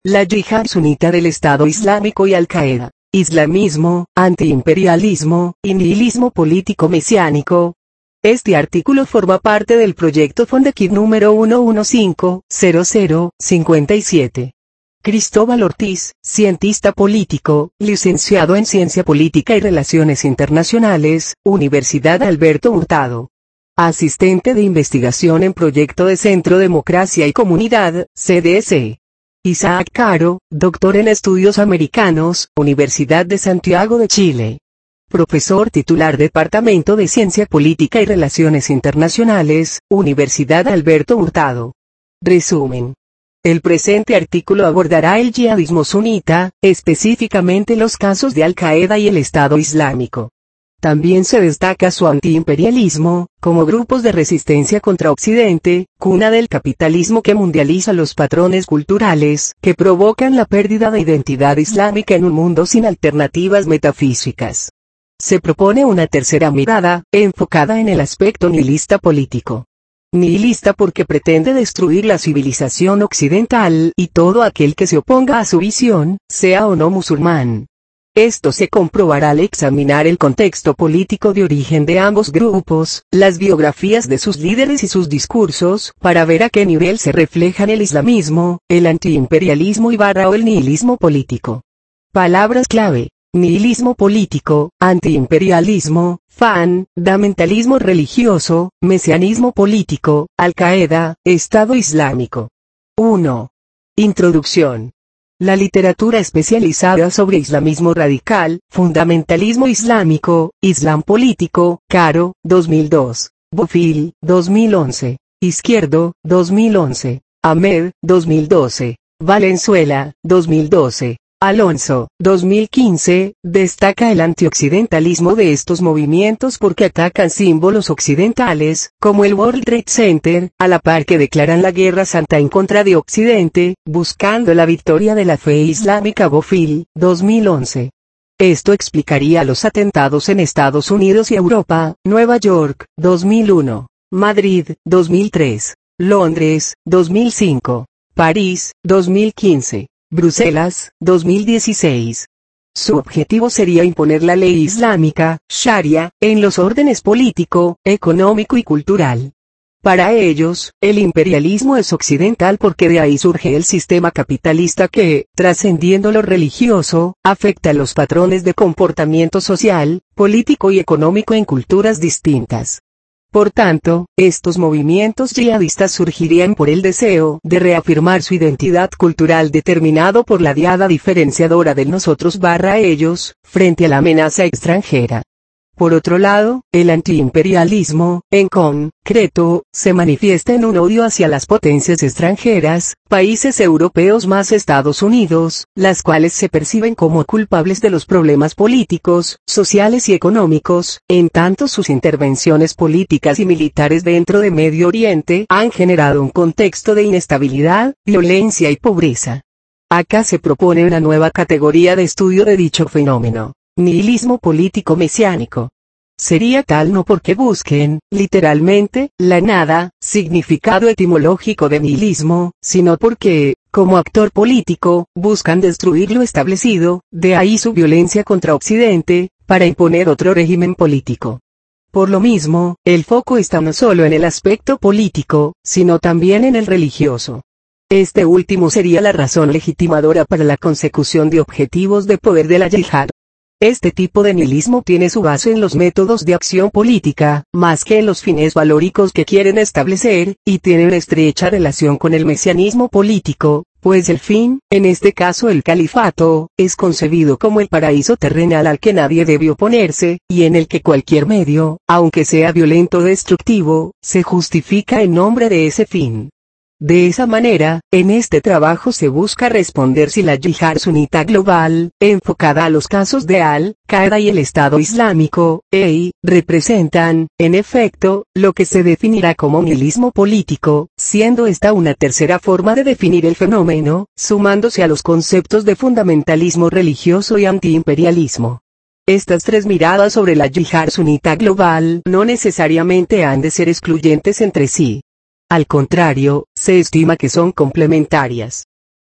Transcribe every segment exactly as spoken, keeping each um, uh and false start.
La yihad sunita del Estado Islámico y Al-Qaeda, islamismo, antiimperialismo, y nihilismo político mesiánico. Este artículo forma parte del proyecto Fondekid número uno uno cinco cero cero cinco siete. Cristóbal Ortiz, cientista político, licenciado en Ciencia Política y Relaciones Internacionales, Universidad Alberto Hurtado. Asistente de investigación en Proyecto de Centro Democracia y Comunidad, C D C. Isaac Caro, doctor en Estudios Americanos, Universidad de Santiago de Chile. Profesor titular Departamento de Ciencia Política y Relaciones Internacionales, Universidad Alberto Hurtado. Resumen. El presente artículo abordará el yihadismo sunita, específicamente los casos de Al-Qaeda y el Estado Islámico. También se destaca su antiimperialismo, como grupos de resistencia contra Occidente, cuna del capitalismo que mundializa los patrones culturales, que provocan la pérdida de identidad islámica en un mundo sin alternativas metafísicas. Se propone una tercera mirada, enfocada en el aspecto nihilista político. Nihilista porque pretende destruir la civilización occidental y todo aquel que se oponga a su visión, sea o no musulmán. Esto se comprobará al examinar el contexto político de origen de ambos grupos, las biografías de sus líderes y sus discursos, para ver a qué nivel se reflejan el islamismo, el antiimperialismo y barra o el nihilismo político. Palabras clave: nihilismo político, antiimperialismo, fundamentalismo religioso, mesianismo político, Al-Qaeda, Estado Islámico. uno. Introducción. La literatura especializada sobre islamismo radical, fundamentalismo islámico, islam político, Caro, dos mil dos, Bofill, dos mil once, Izquierdo, dos mil once, Ahmed, dos mil doce, Valenzuela, dos mil doce, Alonso, dos mil quince, destaca el antioccidentalismo de estos movimientos porque atacan símbolos occidentales, como el World Trade Center, a la par que declaran la guerra santa en contra de Occidente, buscando la victoria de la fe islámica. Bofill, dos mil once. Esto explicaría los atentados en Estados Unidos y Europa, Nueva York, dos mil uno, Madrid, dos mil tres, Londres, dos mil cinco, París, dos mil quince. Bruselas, dos mil dieciséis. Su objetivo sería imponer la ley islámica, Sharia, en los órdenes político, económico y cultural. Para ellos, el imperialismo es occidental porque de ahí surge el sistema capitalista que, trascendiendo lo religioso, afecta los patrones de comportamiento social, político y económico en culturas distintas. Por tanto, estos movimientos yihadistas surgirían por el deseo de reafirmar su identidad cultural determinado por la diada diferenciadora del nosotros barra ellos, frente a la amenaza extranjera. Por otro lado, el antiimperialismo, en concreto, se manifiesta en un odio hacia las potencias extranjeras, países europeos más Estados Unidos, las cuales se perciben como culpables de los problemas políticos, sociales y económicos, en tanto sus intervenciones políticas y militares dentro de Medio Oriente han generado un contexto de inestabilidad, violencia y pobreza. Acá se propone una nueva categoría de estudio de dicho fenómeno. Nihilismo político mesiánico. Sería tal no porque busquen, literalmente, la nada, significado etimológico de nihilismo, sino porque, como actor político, buscan destruir lo establecido, de ahí su violencia contra Occidente, para imponer otro régimen político. Por lo mismo, el foco está no solo en el aspecto político, sino también en el religioso. Este último sería la razón legitimadora para la consecución de objetivos de poder de la yihad. Este tipo de nihilismo tiene su base en los métodos de acción política, más que en los fines valóricos que quieren establecer, y tiene una estrecha relación con el mesianismo político, pues el fin, en este caso el califato, es concebido como el paraíso terrenal al que nadie debe oponerse, y en el que cualquier medio, aunque sea violento o destructivo, se justifica en nombre de ese fin. De esa manera, en este trabajo se busca responder si la yihad sunita global, enfocada a los casos de Al-Qaeda y el Estado Islámico, E I, representan, en efecto, lo que se definirá como nihilismo político, siendo esta una tercera forma de definir el fenómeno, sumándose a los conceptos de fundamentalismo religioso y antiimperialismo. Estas tres miradas sobre la yihad sunita global no necesariamente han de ser excluyentes entre sí. Al contrario, se estima que son complementarias.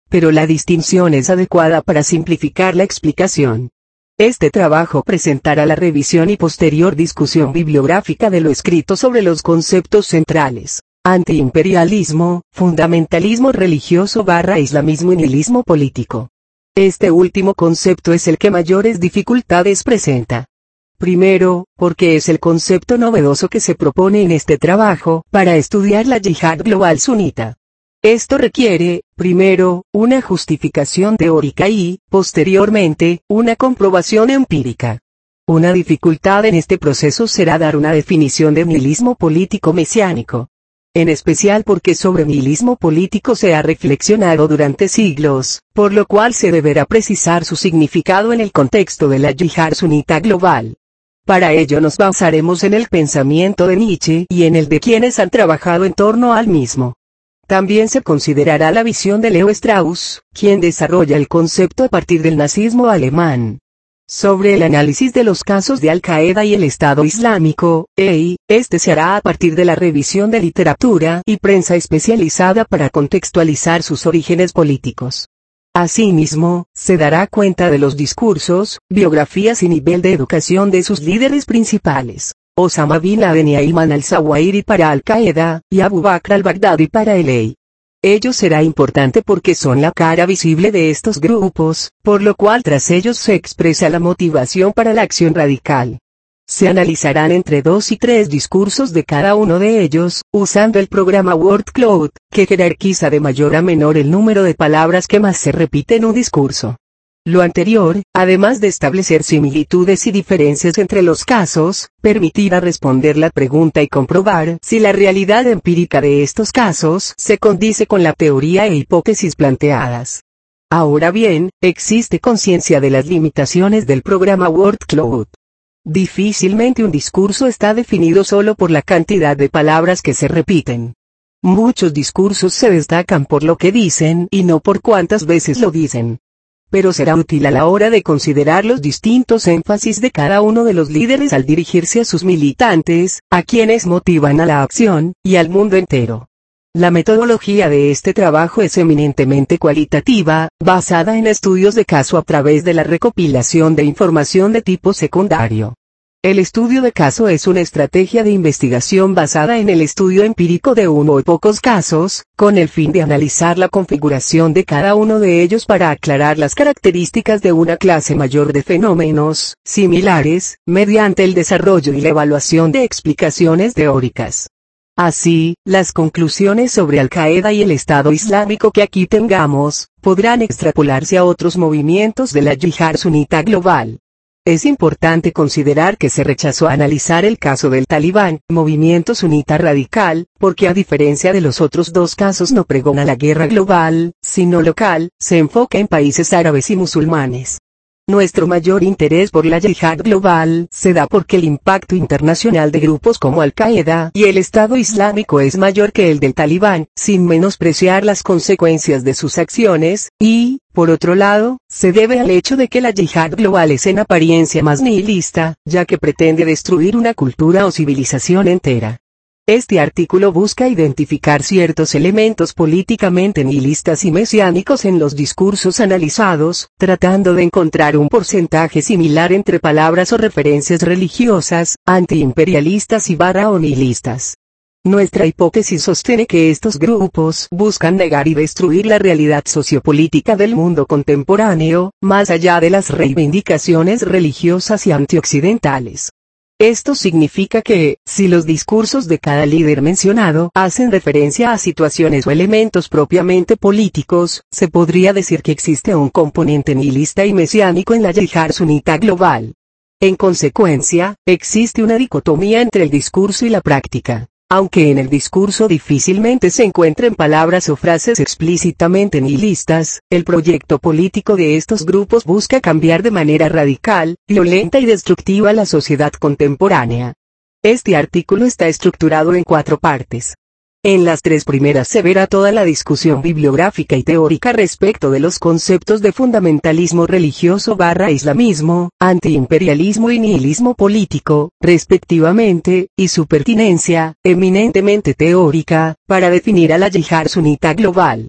pero la distinción es adecuada para simplificar la explicación. Este trabajo presentará la revisión y posterior discusión bibliográfica de lo escrito sobre los conceptos centrales: antiimperialismo, fundamentalismo religioso barra islamismo y nihilismo político. Este último concepto es el que mayores dificultades presenta. Primero, porque es el concepto novedoso que se propone en este trabajo para estudiar la yihad global sunita. Esto requiere, primero, una justificación teórica y, posteriormente, una comprobación empírica. Una dificultad en este proceso será dar una definición de nihilismo político mesiánico. En especial porque sobre nihilismo político se ha reflexionado durante siglos, por lo cual se deberá precisar su significado en el contexto de la yihad sunita global. Para ello nos basaremos en el pensamiento de Nietzsche y en el de quienes han trabajado en torno al mismo. También se considerará la visión de Leo Strauss, quien desarrolla el concepto a partir del nazismo alemán. Sobre el análisis de los casos de Al-Qaeda y el Estado Islámico, e este se hará a partir de la revisión de literatura y prensa especializada para contextualizar sus orígenes políticos. Asimismo, se dará cuenta de los discursos, biografías y nivel de educación de sus líderes principales: Osama Bin Laden y Ayman al-Zawahiri para Al-Qaeda, y Abu Bakr al-Baghdadi para el E I. Ello será importante porque son la cara visible de estos grupos, por lo cual tras ellos se expresa la motivación para la acción radical. Se analizarán entre dos y tres discursos de cada uno de ellos, usando el programa Word Cloud, que jerarquiza de mayor a menor el número de palabras que más se repite en un discurso. Lo anterior, además de establecer similitudes y diferencias entre los casos, permitirá responder la pregunta y comprobar si la realidad empírica de estos casos se condice con la teoría e hipótesis planteadas. Ahora bien, existe conciencia de las limitaciones del programa Word Cloud. Difícilmente un discurso está definido solo por la cantidad de palabras que se repiten. Muchos discursos se destacan por lo que dicen y no por cuántas veces lo dicen. Pero será útil a la hora de considerar los distintos énfasis de cada uno de los líderes al dirigirse a sus militantes, a quienes motivan a la acción, y al mundo entero. La metodología de este trabajo es eminentemente cualitativa, basada en estudios de caso a través de la recopilación de información de tipo secundario. El estudio de caso es una estrategia de investigación basada en el estudio empírico de uno o pocos casos, con el fin de analizar la configuración de cada uno de ellos para aclarar las características de una clase mayor de fenómenos similares, mediante el desarrollo y la evaluación de explicaciones teóricas. Así, las conclusiones sobre Al-Qaeda y el Estado Islámico que aquí tengamos, podrán extrapolarse a otros movimientos de la yihad sunita global. Es importante considerar que se rechazó analizar el caso del Talibán, movimiento sunita radical, porque a diferencia de los otros dos casos no pregona la guerra global, sino local, se enfoca en países árabes y musulmanes. Nuestro mayor interés por la yihad global se da porque el impacto internacional de grupos como Al-Qaeda y el Estado Islámico es mayor que el del Talibán, sin menospreciar las consecuencias de sus acciones, y, por otro lado, se debe al hecho de que la yihad global es en apariencia más nihilista, ya que pretende destruir una cultura o civilización entera. Este artículo busca identificar ciertos elementos políticamente nihilistas y mesiánicos en los discursos analizados, tratando de encontrar un porcentaje similar entre palabras o referencias religiosas, antiimperialistas y barra o nihilistas. Nuestra hipótesis sostiene que estos grupos buscan negar y destruir la realidad sociopolítica del mundo contemporáneo, más allá de las reivindicaciones religiosas y antioccidentales. Esto significa que, si los discursos de cada líder mencionado hacen referencia a situaciones o elementos propiamente políticos, se podría decir que existe un componente nihilista y mesiánico en la yihad sunita global. En consecuencia, existe una dicotomía entre el discurso y la práctica. Aunque en el discurso difícilmente se encuentren palabras o frases explícitamente nihilistas, el proyecto político de estos grupos busca cambiar de manera radical, violenta y destructiva la sociedad contemporánea. Este artículo está estructurado en cuatro partes. En las tres primeras se verá toda la discusión bibliográfica y teórica respecto de los conceptos de fundamentalismo religioso barra islamismo, antiimperialismo y nihilismo político, respectivamente, y su pertinencia, eminentemente teórica, para definir a la yihad sunita global.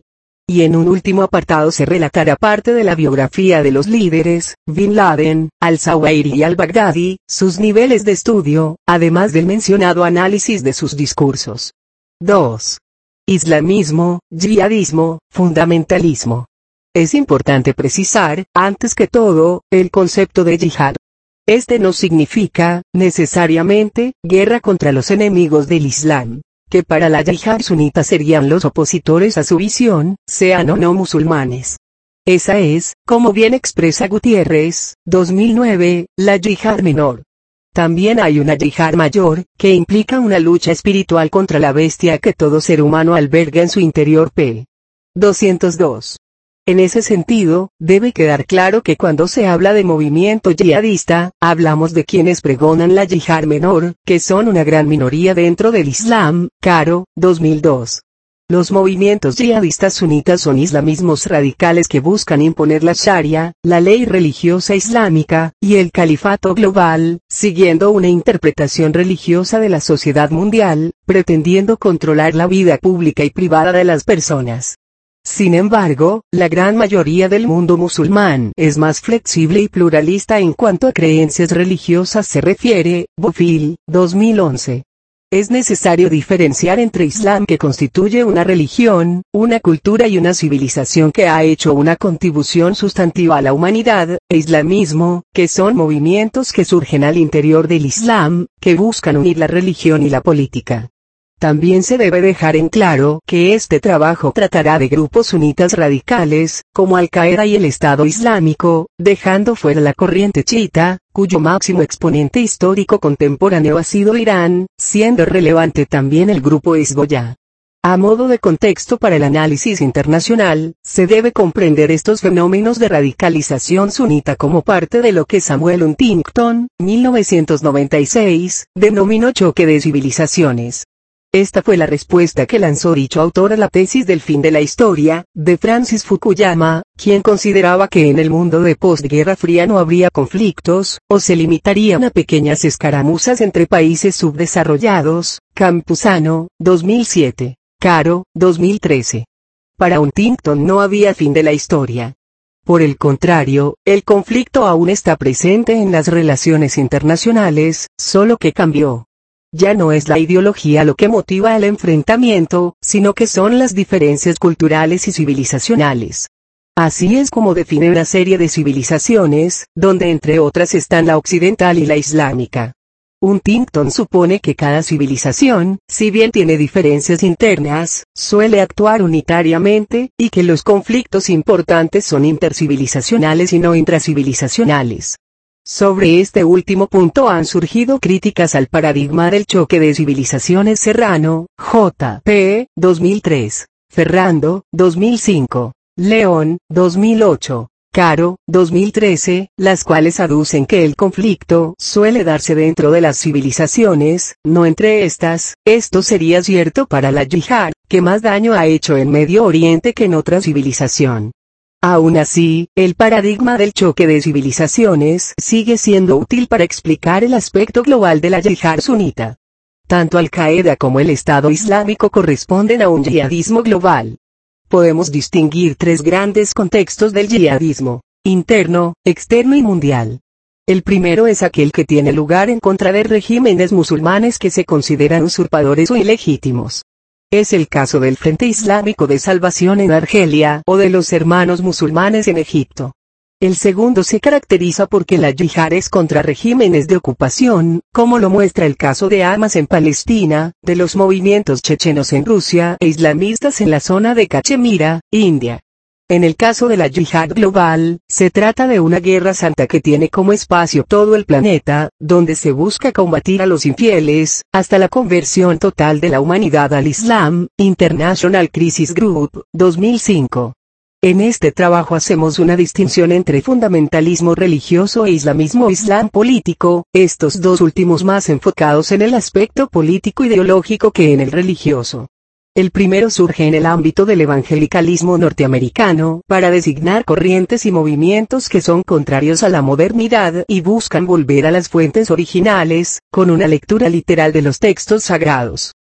y en un último apartado se relatará parte de la biografía de los líderes, Bin Laden, al-Zawahiri y al-Baghdadi, sus niveles de estudio, además del mencionado análisis de sus discursos. dos. Islamismo, yihadismo, fundamentalismo. Es importante precisar, antes que todo, el concepto de yihad. Este no significa, necesariamente, guerra contra los enemigos del Islam, que para la yihad sunita serían los opositores a su visión, sean o no musulmanes. Esa es, como bien expresa Gutiérrez, dos mil nueve, la yihad menor. También hay una yihad mayor, que implica una lucha espiritual contra la bestia que todo ser humano alberga en su interior. P. doscientos dos. En ese sentido, debe quedar claro que cuando se habla de movimiento yihadista, hablamos de quienes pregonan la yihad menor, que son una gran minoría dentro del Islam. Caro, dos mil dos. Los movimientos yihadistas sunitas son islamismos radicales que buscan imponer la Sharia, la ley religiosa islámica, y el califato global, siguiendo una interpretación religiosa de la sociedad mundial, pretendiendo controlar la vida pública y privada de las personas. Sin embargo, la gran mayoría del mundo musulmán es más flexible y pluralista en cuanto a creencias religiosas se refiere. Bofill, dos mil once. Es necesario diferenciar entre Islam, que constituye una religión, una cultura y una civilización que ha hecho una contribución sustantiva a la humanidad, e islamismo, que son movimientos que surgen al interior del Islam, que buscan unir la religión y la política. También se debe dejar en claro que este trabajo tratará de grupos sunitas radicales, como Al-Qaeda y el Estado Islámico, dejando fuera la corriente chiita, cuyo máximo exponente histórico contemporáneo ha sido Irán, siendo relevante también el grupo Hezbollah. A modo de contexto para el análisis internacional, se debe comprender estos fenómenos de radicalización sunita como parte de lo que Samuel Huntington, mil novecientos noventa y seis, denominó choque de civilizaciones. Esta fue la respuesta que lanzó dicho autor a la tesis del fin de la historia, de Francis Fukuyama, quien consideraba que en el mundo de postguerra fría no habría conflictos, o se limitarían a pequeñas escaramuzas entre países subdesarrollados. Campuzano, dos mil siete. Caro, dos mil trece. Para Huntington no había fin de la historia. Por el contrario, el conflicto aún está presente en las relaciones internacionales, solo que cambió. Ya no es la ideología lo que motiva el enfrentamiento, sino que son las diferencias culturales y civilizacionales. Así es como define una serie de civilizaciones, donde entre otras están la occidental y la islámica. Huntington supone que cada civilización, si bien tiene diferencias internas, suele actuar unitariamente, y que los conflictos importantes son intercivilizacionales y no intracivilizacionales. Sobre este último punto han surgido críticas al paradigma del choque de civilizaciones. Serrano, J. P. dos mil tres, Ferrando, dos mil cinco, León, dos mil ocho, Caro, dos mil trece, las cuales aducen que el conflicto suele darse dentro de las civilizaciones, no entre estas. Esto sería cierto para la yihad, que más daño ha hecho en Medio Oriente que en otra civilización. Aún así, el paradigma del choque de civilizaciones sigue siendo útil para explicar el aspecto global de la yihad sunita. Tanto Al-Qaeda como el Estado Islámico corresponden a un yihadismo global. Podemos distinguir tres grandes contextos del yihadismo: interno, externo y mundial. El primero es aquel que tiene lugar en contra de regímenes musulmanes que se consideran usurpadores o ilegítimos. Es el caso del Frente Islámico de Salvación en Argelia, o de los Hermanos Musulmanes en Egipto. El segundo se caracteriza porque la yihad es contra regímenes de ocupación, como lo muestra el caso de Hamas en Palestina, de los movimientos chechenos en Rusia e islamistas en la zona de Cachemira, India. En el caso de la yihad global, se trata de una guerra santa que tiene como espacio todo el planeta, donde se busca combatir a los infieles, hasta la conversión total de la humanidad al Islam. International Crisis Group, dos mil cinco. En este trabajo hacemos una distinción entre fundamentalismo religioso e islamismo o islam político, estos dos últimos más enfocados en el aspecto político-ideológico que en el religioso. El primero surge en el ámbito del evangelicalismo norteamericano, para designar corrientes y movimientos que son contrarios a la modernidad y buscan volver a las fuentes originales, con una lectura literal de los textos sagrados.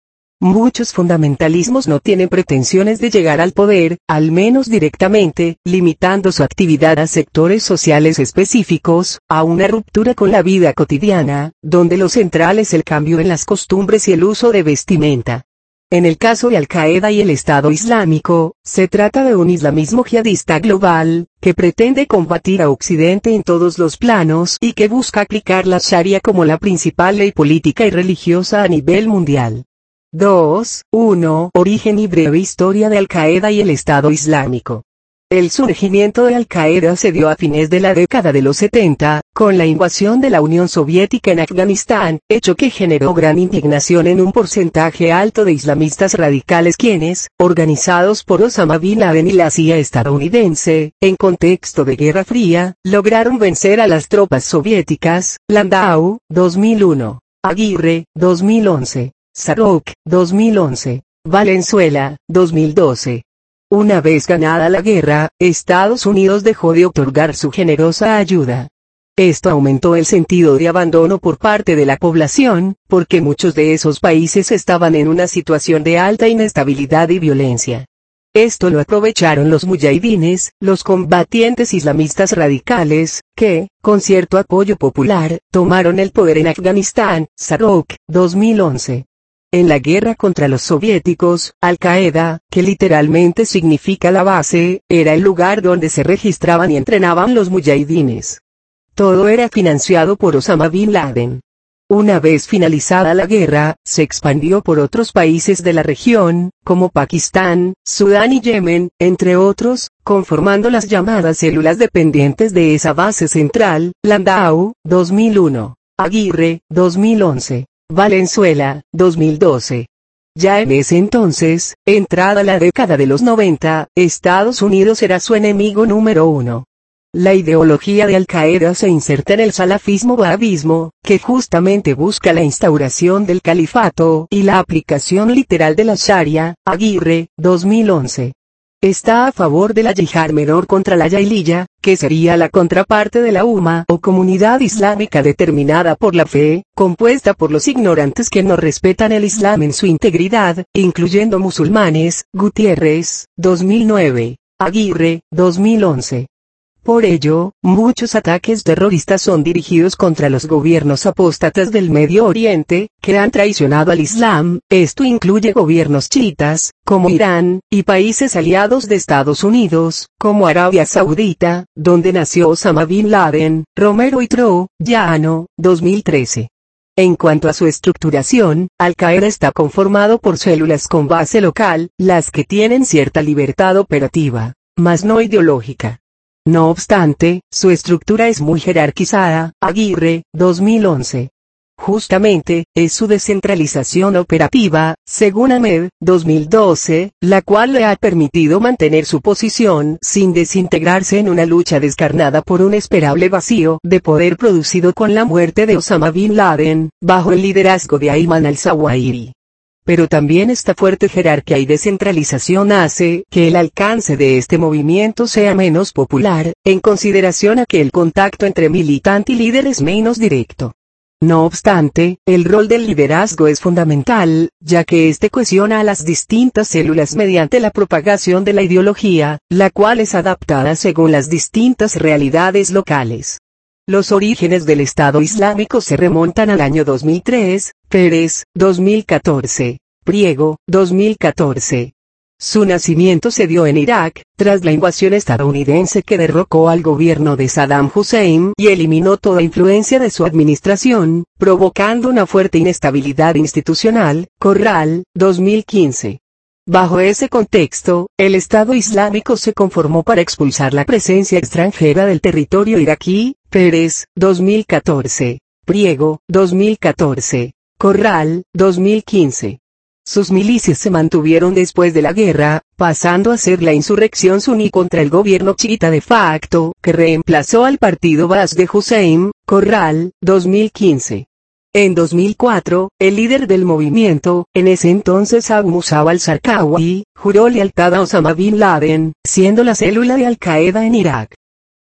muchos fundamentalismos no tienen pretensiones de llegar al poder, al menos directamente, limitando su actividad a sectores sociales específicos, a una ruptura con la vida cotidiana, donde lo central es el cambio en las costumbres y el uso de vestimenta. En el caso de Al-Qaeda y el Estado Islámico, se trata de un islamismo jihadista global, que pretende combatir a Occidente en todos los planos y que busca aplicar la Sharia como la principal ley política y religiosa a nivel mundial. dos. uno. Origen y breve historia de Al-Qaeda y el Estado Islámico. El surgimiento de Al-Qaeda se dio a fines de la década de los setenta, con la invasión de la Unión Soviética en Afganistán, hecho que generó gran indignación en un porcentaje alto de islamistas radicales quienes, organizados por Osama Bin Laden y la C I A estadounidense, en contexto de Guerra Fría, lograron vencer a las tropas soviéticas. Landau, dos mil uno. Aguirre, dos mil once. Sarok, dos mil once. Valenzuela, dos mil doce. Una vez ganada la guerra, Estados Unidos dejó de otorgar su generosa ayuda. Esto aumentó el sentido de abandono por parte de la población, porque muchos de esos países estaban en una situación de alta inestabilidad y violencia. Esto lo aprovecharon los muyahidines, los combatientes islamistas radicales, que, con cierto apoyo popular, tomaron el poder en Afganistán. Sarok, dos mil once. En la guerra contra los soviéticos, Al-Qaeda, que literalmente significa la base, era el lugar donde se registraban y entrenaban los muyahidines. Todo era financiado por Osama Bin Laden. Una vez finalizada la guerra, se expandió por otros países de la región, como Pakistán, Sudán y Yemen, entre otros, conformando las llamadas células dependientes de esa base central. Landau, dos mil uno. Aguirre, dos mil once. Valenzuela, dos mil doce. Ya en ese entonces, entrada la década de los noventa, Estados Unidos era su enemigo número uno. La ideología de Al-Qaeda se inserta en el salafismo-wahabismo, que justamente busca la instauración del califato y la aplicación literal de la Sharia. Aguirre, dos mil once. Está a favor de la yihad menor contra la Yahiliya, que sería la contraparte de la Umma o comunidad islámica determinada por la fe, compuesta por los ignorantes que no respetan el Islam en su integridad, incluyendo musulmanes. Gutiérrez, dos mil nueve. Aguirre, dos mil once. Por ello, muchos ataques terroristas son dirigidos contra los gobiernos apóstatas del Medio Oriente, que han traicionado al Islam. Esto incluye gobiernos chiitas, como Irán, y países aliados de Estados Unidos, como Arabia Saudita, donde nació Osama Bin Laden. Romero y Tro, Llano, dos mil trece. En cuanto a su estructuración, Al-Qaeda está conformado por células con base local, las que tienen cierta libertad operativa, mas no ideológica. No obstante, su estructura es muy jerarquizada. Aguirre, dos mil once. Justamente, es su descentralización operativa, según Ahmed, dos mil doce, la cual le ha permitido mantener su posición sin desintegrarse en una lucha descarnada por un esperable vacío de poder producido con la muerte de Osama Bin Laden, bajo el liderazgo de Ayman al-Zawahiri. Pero también esta fuerte jerarquía y descentralización hace que el alcance de este movimiento sea menos popular, en consideración a que el contacto entre militante y líder es menos directo. No obstante, el rol del liderazgo es fundamental, ya que este cohesiona a las distintas células mediante la propagación de la ideología, la cual es adaptada según las distintas realidades locales. Los orígenes del Estado Islámico se remontan al año dos mil tres, Pérez, dos mil catorce, Priego, dos mil catorce. Su nacimiento se dio en Irak, tras la invasión estadounidense que derrocó al gobierno de Saddam Hussein y eliminó toda influencia de su administración, provocando una fuerte inestabilidad institucional. Corral, dos mil quince. Bajo ese contexto, el Estado Islámico se conformó para expulsar la presencia extranjera del territorio iraquí. Pérez, dos mil catorce. Priego, dos mil catorce. Corral, dos mil quince. Sus milicias se mantuvieron después de la guerra, pasando a ser la insurrección suní contra el gobierno chiita de facto, que reemplazó al partido Baas de Hussein. Corral, dos mil quince. En dos mil cuatro, el líder del movimiento, en ese entonces Abu Musab al-Zarqawi, juró lealtad a Osama Bin Laden, siendo la célula de Al-Qaeda en Irak.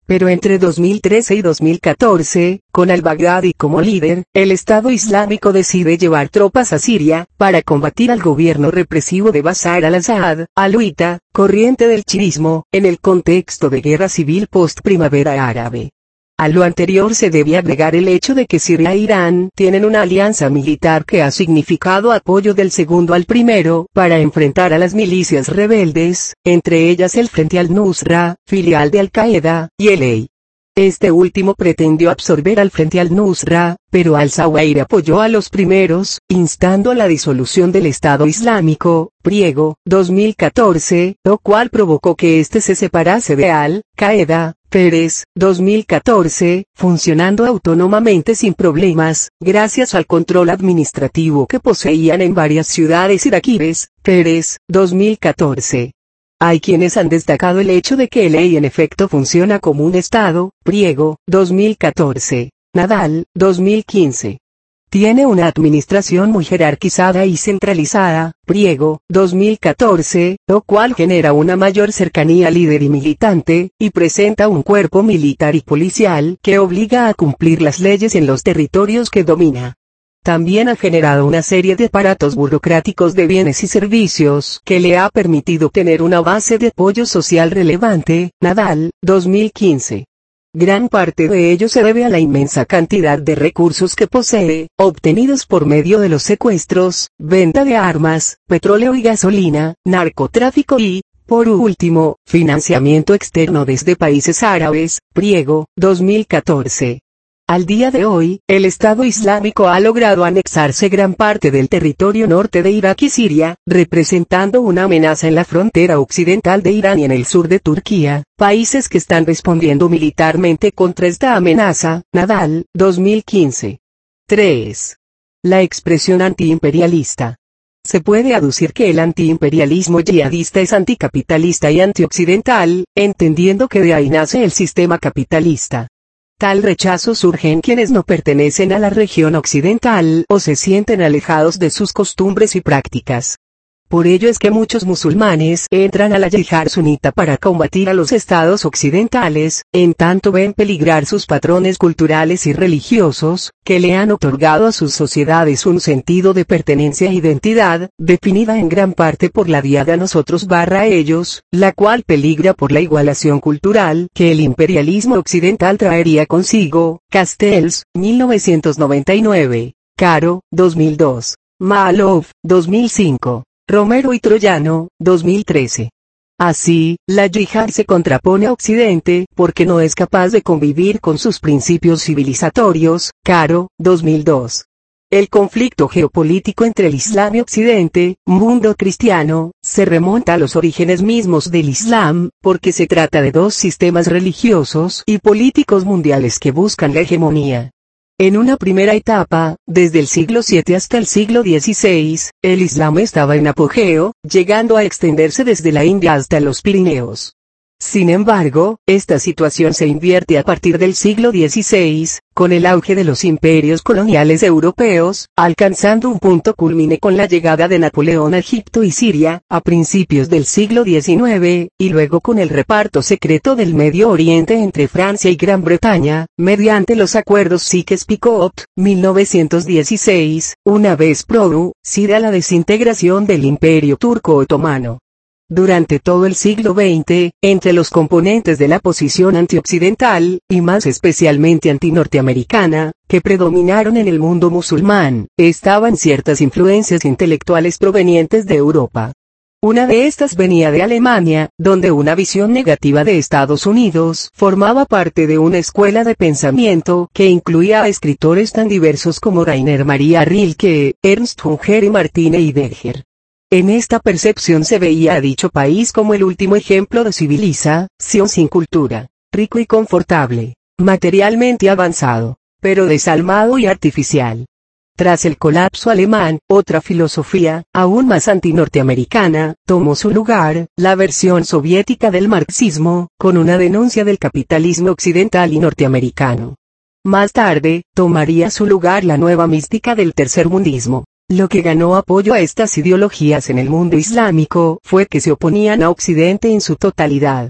Pero entre dos mil trece y dos mil catorce, con al-Baghdadi como líder, el Estado Islámico decide llevar tropas a Siria, para combatir al gobierno represivo de Bashar al-Assad, alauita, corriente del chiismo, en el contexto de guerra civil post-primavera árabe. A lo anterior se debe agregar el hecho de que Siria e Irán tienen una alianza militar que ha significado apoyo del segundo al primero, para enfrentar a las milicias rebeldes, entre ellas el Frente al-Nusra, filial de Al-Qaeda, y el E I. Este último pretendió absorber al Frente al-Nusra, pero al-Zawahiri apoyó a los primeros, instando a la disolución del Estado Islámico, Priego, dos mil catorce, lo cual provocó que éste se separase de Al-Qaeda. Pérez, dos mil catorce, funcionando autónomamente sin problemas, gracias al control administrativo que poseían en varias ciudades iraquíes. Pérez, dos mil catorce. Hay quienes han destacado el hecho de que el E I en efecto funciona como un Estado. Priego, dos mil catorce. Nadal, dos mil quince. Tiene una administración muy jerarquizada y centralizada. Priego, dos mil catorce, lo cual genera una mayor cercanía al líder y militante, y presenta un cuerpo militar y policial que obliga a cumplir las leyes en los territorios que domina. También ha generado una serie de aparatos burocráticos de bienes y servicios que le ha permitido tener una base de apoyo social relevante. Nadal, dos mil quince. Gran parte de ello se debe a la inmensa cantidad de recursos que posee, obtenidos por medio de los secuestros, venta de armas, petróleo y gasolina, narcotráfico y, por último, financiamiento externo desde países árabes. Priego, dos mil catorce. Al día de hoy, el Estado Islámico ha logrado anexarse gran parte del territorio norte de Irak y Siria, representando una amenaza en la frontera occidental de Irán y en el sur de Turquía, países que están respondiendo militarmente contra esta amenaza. Nadal, dos mil quince. tres. La expresión antiimperialista. Se puede aducir que el antiimperialismo yihadista es anticapitalista y antioccidental, entendiendo que de ahí nace el sistema capitalista. Tal rechazo surge en quienes no pertenecen a la región occidental o se sienten alejados de sus costumbres y prácticas. Por ello es que muchos musulmanes entran a la yihad sunita para combatir a los estados occidentales, en tanto ven peligrar sus patrones culturales y religiosos, que le han otorgado a sus sociedades un sentido de pertenencia e identidad, definida en gran parte por la diada nosotros barra ellos, la cual peligra por la igualación cultural que el imperialismo occidental traería consigo. Castells, mil novecientos noventa y nueve. Caro, dos mil dos. Maalov, dos mil cinco. Romero y Troyano, dos mil trece. Así, la yihad se contrapone a Occidente, porque no es capaz de convivir con sus principios civilizatorios. Caro, dos mil dos. El conflicto geopolítico entre el Islam y Occidente, mundo cristiano, se remonta a los orígenes mismos del Islam, porque se trata de dos sistemas religiosos y políticos mundiales que buscan la hegemonía. En una primera etapa, desde el siglo siete hasta el siglo dieciséis, el Islam estaba en apogeo, llegando a extenderse desde la India hasta los Pirineos. Sin embargo, esta situación se invierte a partir del siglo dieciséis, con el auge de los imperios coloniales europeos, alcanzando un punto culmine con la llegada de Napoleón a Egipto y Siria, a principios del siglo diecinueve, y luego con el reparto secreto del Medio Oriente entre Francia y Gran Bretaña, mediante los acuerdos Sykes-Picot, mil novecientos dieciséis, una vez producida la desintegración del Imperio Turco Otomano. Durante todo el siglo veinte, entre los componentes de la posición antioccidental, y más especialmente antinorteamericana, que predominaron en el mundo musulmán, estaban ciertas influencias intelectuales provenientes de Europa. Una de estas venía de Alemania, donde una visión negativa de Estados Unidos formaba parte de una escuela de pensamiento que incluía a escritores tan diversos como Rainer Maria Rilke, Ernst Junger y Martin Heidegger. En esta percepción se veía a dicho país como el último ejemplo de civilización sin cultura, rico y confortable, materialmente avanzado, pero desalmado y artificial. Tras el colapso alemán, otra filosofía, aún más antinorteamericana, tomó su lugar, la versión soviética del marxismo, con una denuncia del capitalismo occidental y norteamericano. Más tarde, tomaría su lugar la nueva mística del tercermundismo. Lo que ganó apoyo a estas ideologías en el mundo islámico fue que se oponían a Occidente en su totalidad.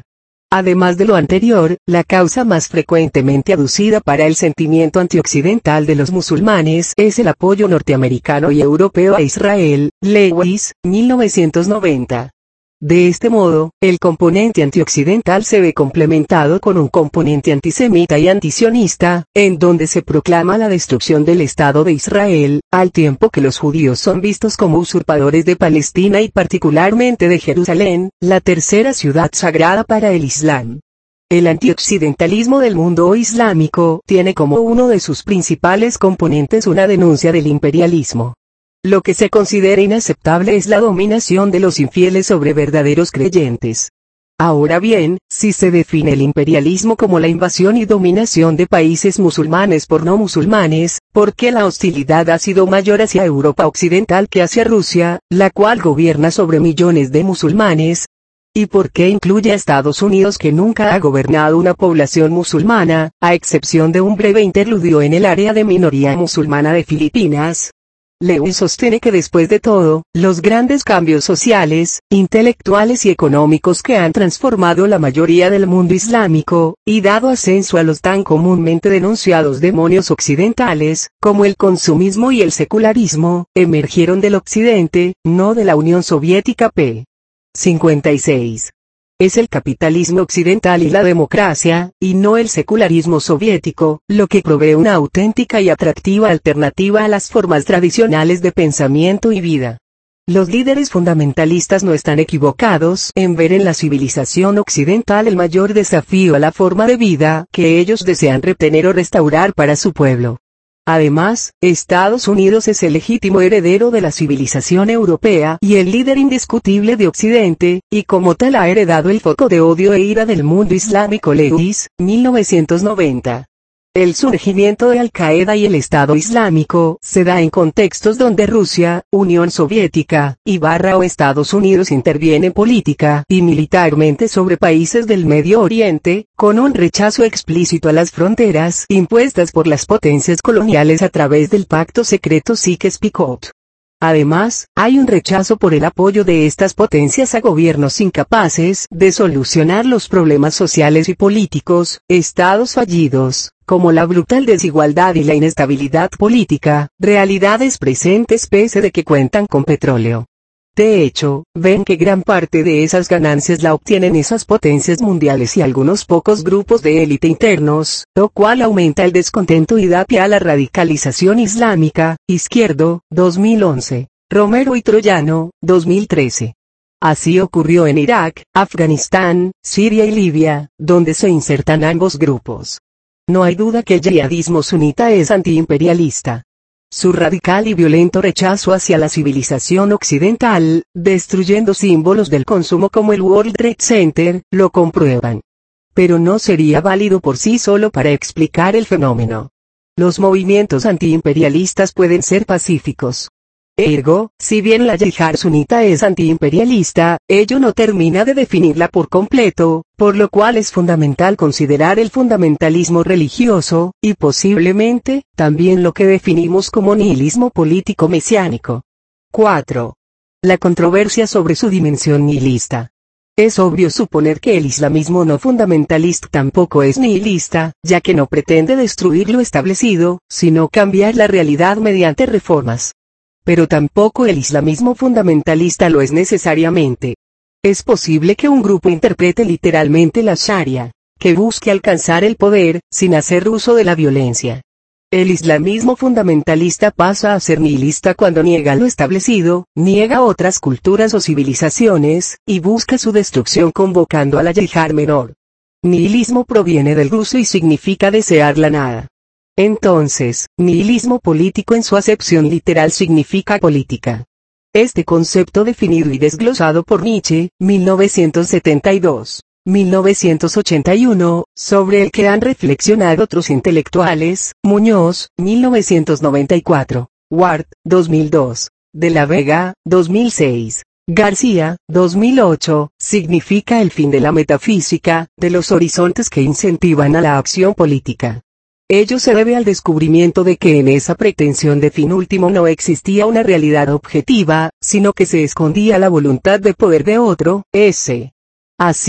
Además de lo anterior, la causa más frecuentemente aducida para el sentimiento antioccidental de los musulmanes es el apoyo norteamericano y europeo a Israel. Lewis, mil novecientos noventa. De este modo, el componente antioccidental se ve complementado con un componente antisemita y antisionista, en donde se proclama la destrucción del Estado de Israel, al tiempo que los judíos son vistos como usurpadores de Palestina y particularmente de Jerusalén, la tercera ciudad sagrada para el Islam. El antioccidentalismo del mundo islámico tiene como uno de sus principales componentes una denuncia del imperialismo. Lo que se considera inaceptable es la dominación de los infieles sobre verdaderos creyentes. Ahora bien, si se define el imperialismo como la invasión y dominación de países musulmanes por no musulmanes, ¿por qué la hostilidad ha sido mayor hacia Europa Occidental que hacia Rusia, la cual gobierna sobre millones de musulmanes? ¿Y por qué incluye a Estados Unidos, que nunca ha gobernado una población musulmana, a excepción de un breve interludio en el área de minoría musulmana de Filipinas? Lewis sostiene que después de todo, los grandes cambios sociales, intelectuales y económicos que han transformado la mayoría del mundo islámico, y dado ascenso a los tan comúnmente denunciados demonios occidentales, como el consumismo y el secularismo, emergieron del Occidente, no de la Unión Soviética. P. cincuenta y seis. Es el capitalismo occidental y la democracia, y no el secularismo soviético, lo que provee una auténtica y atractiva alternativa a las formas tradicionales de pensamiento y vida. Los líderes fundamentalistas no están equivocados en ver en la civilización occidental el mayor desafío a la forma de vida que ellos desean retener o restaurar para su pueblo. Además, Estados Unidos es el legítimo heredero de la civilización europea y el líder indiscutible de Occidente, y como tal ha heredado el foco de odio e ira del mundo islámico. Lewis, mil novecientos noventa. El surgimiento de Al-Qaeda y el Estado Islámico se da en contextos donde Rusia, Unión Soviética, y barra o Estados Unidos intervienen política y militarmente sobre países del Medio Oriente, con un rechazo explícito a las fronteras impuestas por las potencias coloniales a través del pacto secreto Sykes-Picot. Además, hay un rechazo por el apoyo de estas potencias a gobiernos incapaces de solucionar los problemas sociales y políticos, estados fallidos, como la brutal desigualdad y la inestabilidad política, realidades presentes pese de que cuentan con petróleo. De hecho, ven que gran parte de esas ganancias la obtienen esas potencias mundiales y algunos pocos grupos de élite internos, lo cual aumenta el descontento y da pie a la radicalización islámica. Izquierdo, dos mil once. Romero y Troyano, dos mil trece. Así ocurrió en Irak, Afganistán, Siria y Libia, donde se insertan ambos grupos. No hay duda que el yihadismo sunita es antiimperialista. Su radical y violento rechazo hacia la civilización occidental, destruyendo símbolos del consumo como el World Trade Center, lo comprueban. Pero no sería válido por sí solo para explicar el fenómeno. Los movimientos antiimperialistas pueden ser pacíficos. Ergo, si bien la yihad sunita es antiimperialista, ello no termina de definirla por completo, por lo cual es fundamental considerar el fundamentalismo religioso, y posiblemente, también lo que definimos como nihilismo político mesiánico. cuatro. La controversia sobre su dimensión nihilista. Es obvio suponer que el islamismo no fundamentalista tampoco es nihilista, ya que no pretende destruir lo establecido, sino cambiar la realidad mediante reformas. Pero tampoco el islamismo fundamentalista lo es necesariamente. Es posible que un grupo interprete literalmente la Sharia, que busque alcanzar el poder, sin hacer uso de la violencia. El islamismo fundamentalista pasa a ser nihilista cuando niega lo establecido, niega otras culturas o civilizaciones, y busca su destrucción convocando a la yihad menor. Nihilismo proviene del ruso y significa desear la nada. Entonces, nihilismo político en su acepción literal significa política. Este concepto definido y desglosado por Nietzsche, mil novecientos setenta y dos, mil novecientos ochenta y uno, sobre el que han reflexionado otros intelectuales, Muñoz, mil novecientos noventa y cuatro, Ward, dos mil dos, De la Vega, dos mil seis, García, dos mil ocho, significa el fin de la metafísica, de los horizontes que incentivan a la acción política. Ello se debe al descubrimiento de que en esa pretensión de fin último no existía una realidad objetiva, sino que se escondía la voluntad de poder de otro, ese. Así,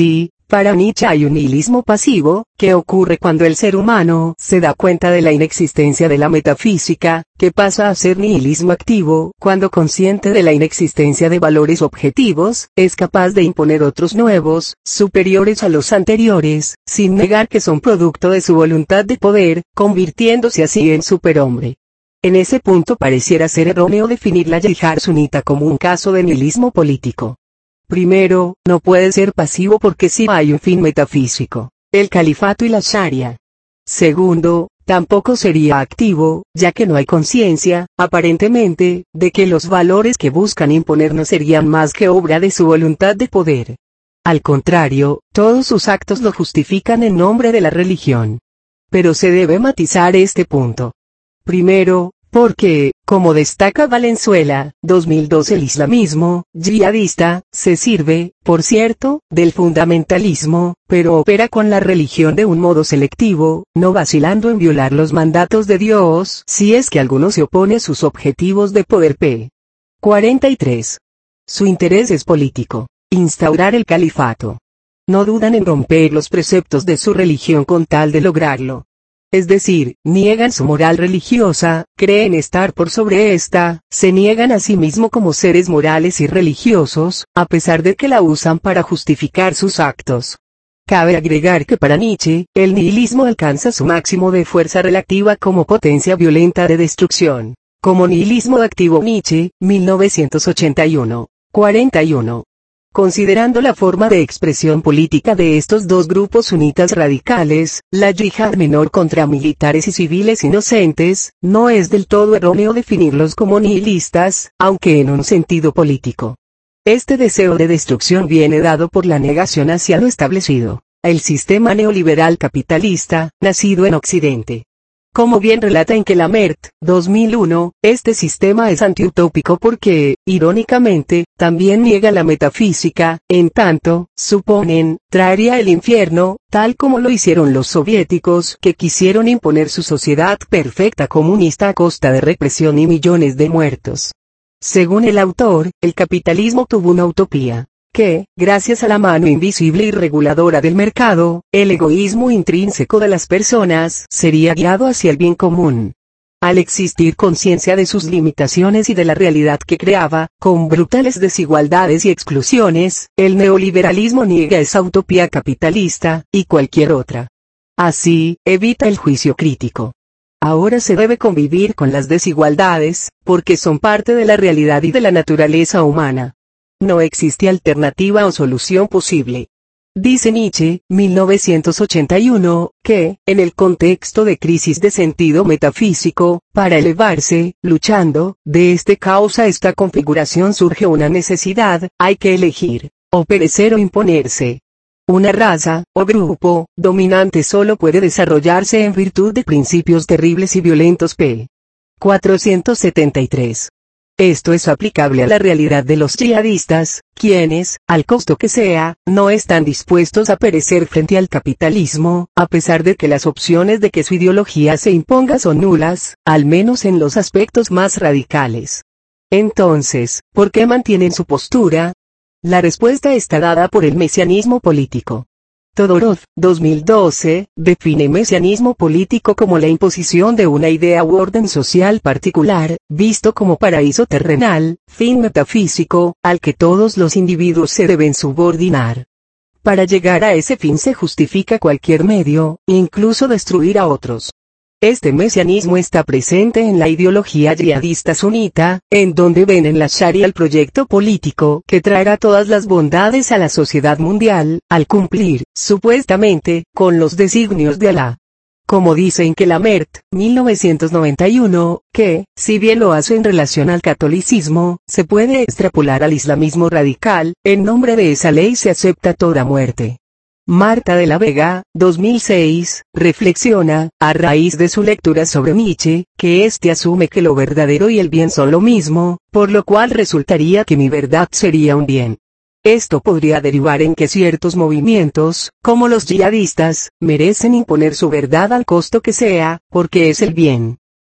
Para Nietzsche hay un nihilismo pasivo, que ocurre cuando el ser humano se da cuenta de la inexistencia de la metafísica, que pasa a ser nihilismo activo, cuando consciente de la inexistencia de valores objetivos, es capaz de imponer otros nuevos, superiores a los anteriores, sin negar que son producto de su voluntad de poder, convirtiéndose así en superhombre. En ese punto pareciera ser erróneo definir la yihad sunita como un caso de nihilismo político. Primero, no puede ser pasivo porque sí hay un fin metafísico, el califato y la sharia. Segundo, tampoco sería activo, ya que no hay conciencia, aparentemente, de que los valores que buscan imponer no serían más que obra de su voluntad de poder. Al contrario, todos sus actos lo justifican en nombre de la religión. Pero se debe matizar este punto. Primero, porque, como destaca Valenzuela, dos mil dos el islamismo, yihadista, se sirve, por cierto, del fundamentalismo, pero opera con la religión de un modo selectivo, no vacilando en violar los mandatos de Dios, si es que alguno se opone a sus objetivos de poder. P. cuarenta y tres. Su interés es político, instaurar el califato. No dudan en romper los preceptos de su religión con tal de lograrlo. Es decir, niegan su moral religiosa, creen estar por sobre esta, se niegan a sí mismo como seres morales y religiosos, a pesar de que la usan para justificar sus actos. Cabe agregar que para Nietzsche, el nihilismo alcanza su máximo de fuerza relativa como potencia violenta de destrucción. Como nihilismo activo Nietzsche, mil novecientos ochenta y uno, cuarenta y uno. Considerando la forma de expresión política de estos dos grupos sunitas radicales, la yihad menor contra militares y civiles inocentes, no es del todo erróneo definirlos como nihilistas, aunque en un sentido político. Este deseo de destrucción viene dado por la negación hacia lo establecido, el sistema neoliberal capitalista, nacido en Occidente. Como bien relata en Kelamert, dos mil uno, este sistema es antiutópico porque, irónicamente, también niega la metafísica, en tanto, suponen, traería el infierno, tal como lo hicieron los soviéticos que quisieron imponer su sociedad perfecta comunista a costa de represión y millones de muertos. Según el autor, el capitalismo tuvo una utopía. Que, gracias a la mano invisible y reguladora del mercado, el egoísmo intrínseco de las personas sería guiado hacia el bien común. Al existir conciencia de sus limitaciones y de la realidad que creaba, con brutales desigualdades y exclusiones, el neoliberalismo niega esa utopía capitalista, y cualquier otra. Así, evita el juicio crítico. Ahora se debe convivir con las desigualdades, porque son parte de la realidad y de la naturaleza humana. No existe alternativa o solución posible. Dice Nietzsche, mil novecientos ochenta y uno, que, en el contexto de crisis de sentido metafísico, para elevarse, luchando, de este caos a esta configuración surge una necesidad, hay que elegir, o perecer o imponerse. Una raza, o grupo, dominante solo puede desarrollarse en virtud de principios terribles y violentos. P. cuatrocientos setenta y tres. Esto es aplicable a la realidad de los yihadistas, quienes, al costo que sea, no están dispuestos a perecer frente al capitalismo, a pesar de que las opciones de que su ideología se imponga son nulas, al menos en los aspectos más radicales. Entonces, ¿por qué mantienen su postura? La respuesta está dada por el mesianismo político. Todorov, dos mil doce, define mesianismo político como la imposición de una idea u orden social particular, visto como paraíso terrenal, fin metafísico, al que todos los individuos se deben subordinar. Para llegar a ese fin se justifica cualquier medio, incluso destruir a otros. Este mesianismo está presente en la ideología yihadista sunita, en donde ven en la Sharia el proyecto político que traerá todas las bondades a la sociedad mundial, al cumplir, supuestamente, con los designios de Alá. Como dice en Kelamert, mil novecientos noventa y uno, que, si bien lo hace en relación al catolicismo, se puede extrapolar al islamismo radical, en nombre de esa ley se acepta toda muerte. Marta de la Vega, dos mil seis, reflexiona, a raíz de su lectura sobre Nietzsche, que éste asume que lo verdadero y el bien son lo mismo, por lo cual resultaría que mi verdad sería un bien. Esto podría derivar en que ciertos movimientos, como los yihadistas, merecen imponer su verdad al costo que sea, porque es el bien.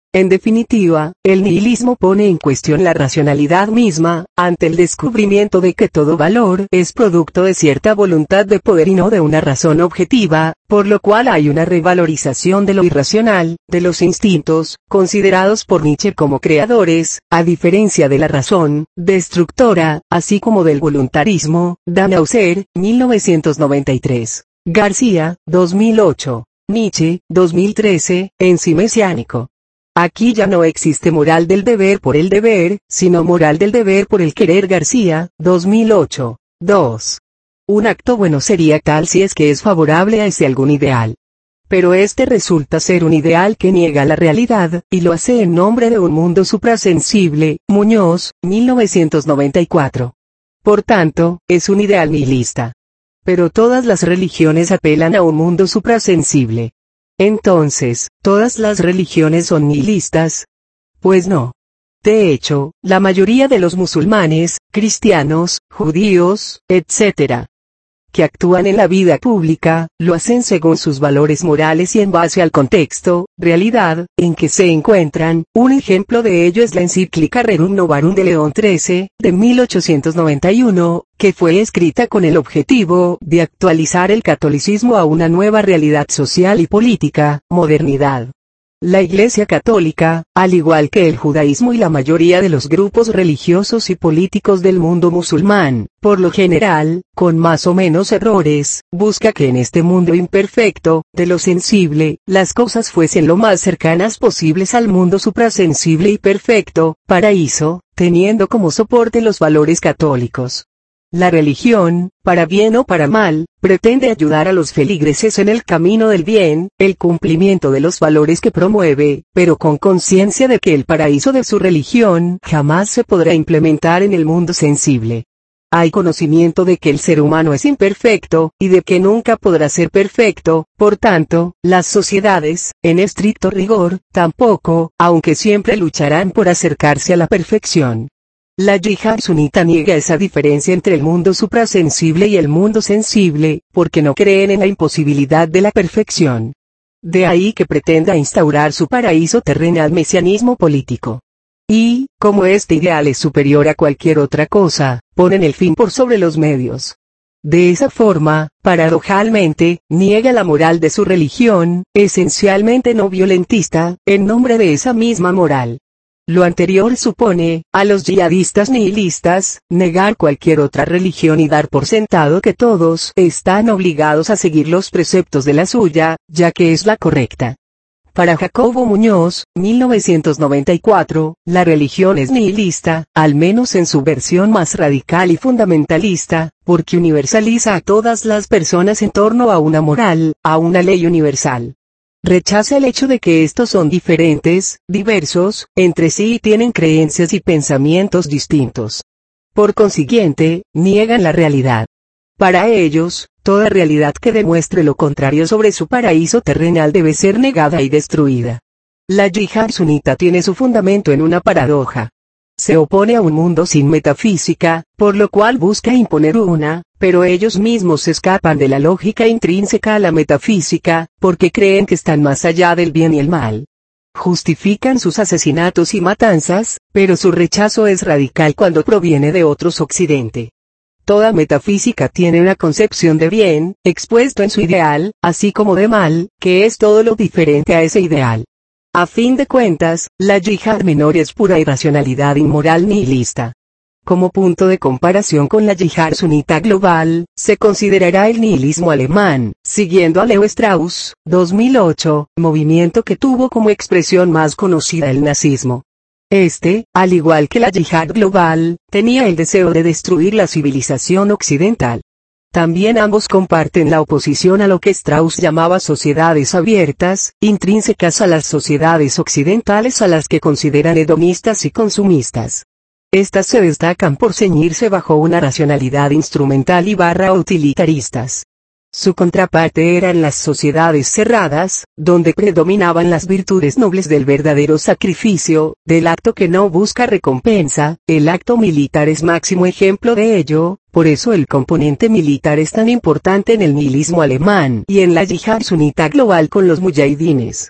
En definitiva, el nihilismo pone en cuestión la racionalidad misma, ante el descubrimiento de que todo valor es producto de cierta voluntad de poder y no de una razón objetiva, por lo cual hay una revalorización de lo irracional, de los instintos, considerados por Nietzsche como creadores, a diferencia de la razón, destructora, así como del voluntarismo. Danhauser, mil novecientos noventa y tres. García, dos mil ocho. Nietzsche, dos mil trece, en Sí Mesiánico. Aquí ya no existe moral del deber por el deber, sino moral del deber por el querer. García, dos mil ocho. dos. Un acto bueno sería tal si es que es favorable a ese algún ideal. Pero este resulta ser un ideal que niega la realidad, y lo hace en nombre de un mundo suprasensible. Muñoz, mil novecientos noventa y cuatro. Por tanto, es un ideal nihilista. Pero todas las religiones apelan a un mundo suprasensible. Entonces, ¿todas las religiones son nihilistas? Pues no. De hecho, la mayoría de los musulmanes, cristianos, judíos, etcétera, que actúan en la vida pública, lo hacen según sus valores morales y en base al contexto, realidad, en que se encuentran. Un ejemplo de ello es la encíclica Rerum Novarum de León trece, de mil ochocientos noventa y uno, que fue escrita con el objetivo de actualizar el catolicismo a una nueva realidad social y política, modernidad. La Iglesia Católica, al igual que el judaísmo y la mayoría de los grupos religiosos y políticos del mundo musulmán, por lo general, con más o menos errores, busca que en este mundo imperfecto, de lo sensible, las cosas fuesen lo más cercanas posibles al mundo suprasensible y perfecto, paraíso, teniendo como soporte los valores católicos. La religión, para bien o para mal, pretende ayudar a los feligreses en el camino del bien, el cumplimiento de los valores que promueve, pero con conciencia de que el paraíso de su religión jamás se podrá implementar en el mundo sensible. Hay conocimiento de que el ser humano es imperfecto, y de que nunca podrá ser perfecto, por tanto, las sociedades, en estricto rigor, tampoco, aunque siempre lucharán por acercarse a la perfección. La yihad sunita niega esa diferencia entre el mundo suprasensible y el mundo sensible, porque no creen en la imposibilidad de la perfección. De ahí que pretenda instaurar su paraíso terrenal mesianismo político. Y, como este ideal es superior a cualquier otra cosa, ponen el fin por sobre los medios. De esa forma, paradojalmente, niega la moral de su religión, esencialmente no violentista, en nombre de esa misma moral. Lo anterior supone, a los yihadistas nihilistas, negar cualquier otra religión y dar por sentado que todos están obligados a seguir los preceptos de la suya, ya que es la correcta. Para Jacobo Muñoz, mil novecientos noventa y cuatro, la religión es nihilista, al menos en su versión más radical y fundamentalista, porque universaliza a todas las personas en torno a una moral, a una ley universal. Rechaza el hecho de que estos son diferentes, diversos, entre sí y tienen creencias y pensamientos distintos. Por consiguiente, niegan la realidad. Para ellos, toda realidad que demuestre lo contrario sobre su paraíso terrenal debe ser negada y destruida. La yihad sunita tiene su fundamento en una paradoja. Se opone a un mundo sin metafísica, por lo cual busca imponer una, pero ellos mismos escapan de la lógica intrínseca a la metafísica, porque creen que están más allá del bien y el mal. Justifican sus asesinatos y matanzas, pero su rechazo es radical cuando proviene de otros occidente. Toda metafísica tiene una concepción de bien, expuesto en su ideal, así como de mal, que es todo lo diferente a ese ideal. A fin de cuentas, la yihad menor es pura irracionalidad inmoral nihilista. Como punto de comparación con la yihad sunita global, se considerará el nihilismo alemán, siguiendo a Leo Strauss, dos mil ocho, movimiento que tuvo como expresión más conocida el nazismo. Este, al igual que la yihad global, tenía el deseo de destruir la civilización occidental. También ambos comparten la oposición a lo que Strauss llamaba sociedades abiertas, intrínsecas a las sociedades occidentales a las que consideran hedonistas y consumistas. Estas se destacan por ceñirse bajo una racionalidad instrumental y barra utilitaristas. Su contraparte eran las sociedades cerradas, donde predominaban las virtudes nobles del verdadero sacrificio, del acto que no busca recompensa. El acto militar es máximo ejemplo de ello, por eso el componente militar es tan importante en el nihilismo alemán y en la yihad sunita global con los muyahidines.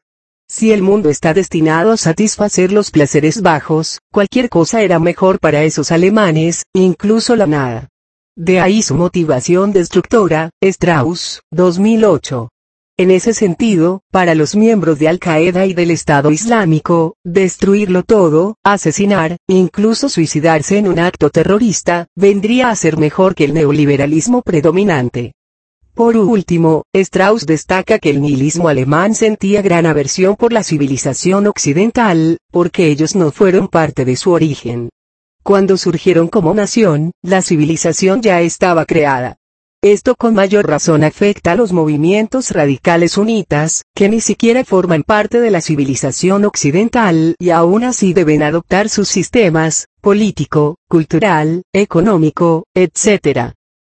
Si el mundo está destinado a satisfacer los placeres bajos, cualquier cosa era mejor para esos alemanes, incluso la nada. De ahí su motivación destructora. Strauss, dos mil ocho. En ese sentido, para los miembros de Al-Qaeda y del Estado Islámico, destruirlo todo, asesinar, incluso suicidarse en un acto terrorista, vendría a ser mejor que el neoliberalismo predominante. Por último, Strauss destaca que el nihilismo alemán sentía gran aversión por la civilización occidental, porque ellos no fueron parte de su origen. Cuando surgieron como nación, la civilización ya estaba creada. Esto con mayor razón afecta a los movimientos radicales sunitas, que ni siquiera forman parte de la civilización occidental y aún así deben adoptar sus sistemas, político, cultural, económico, etcétera.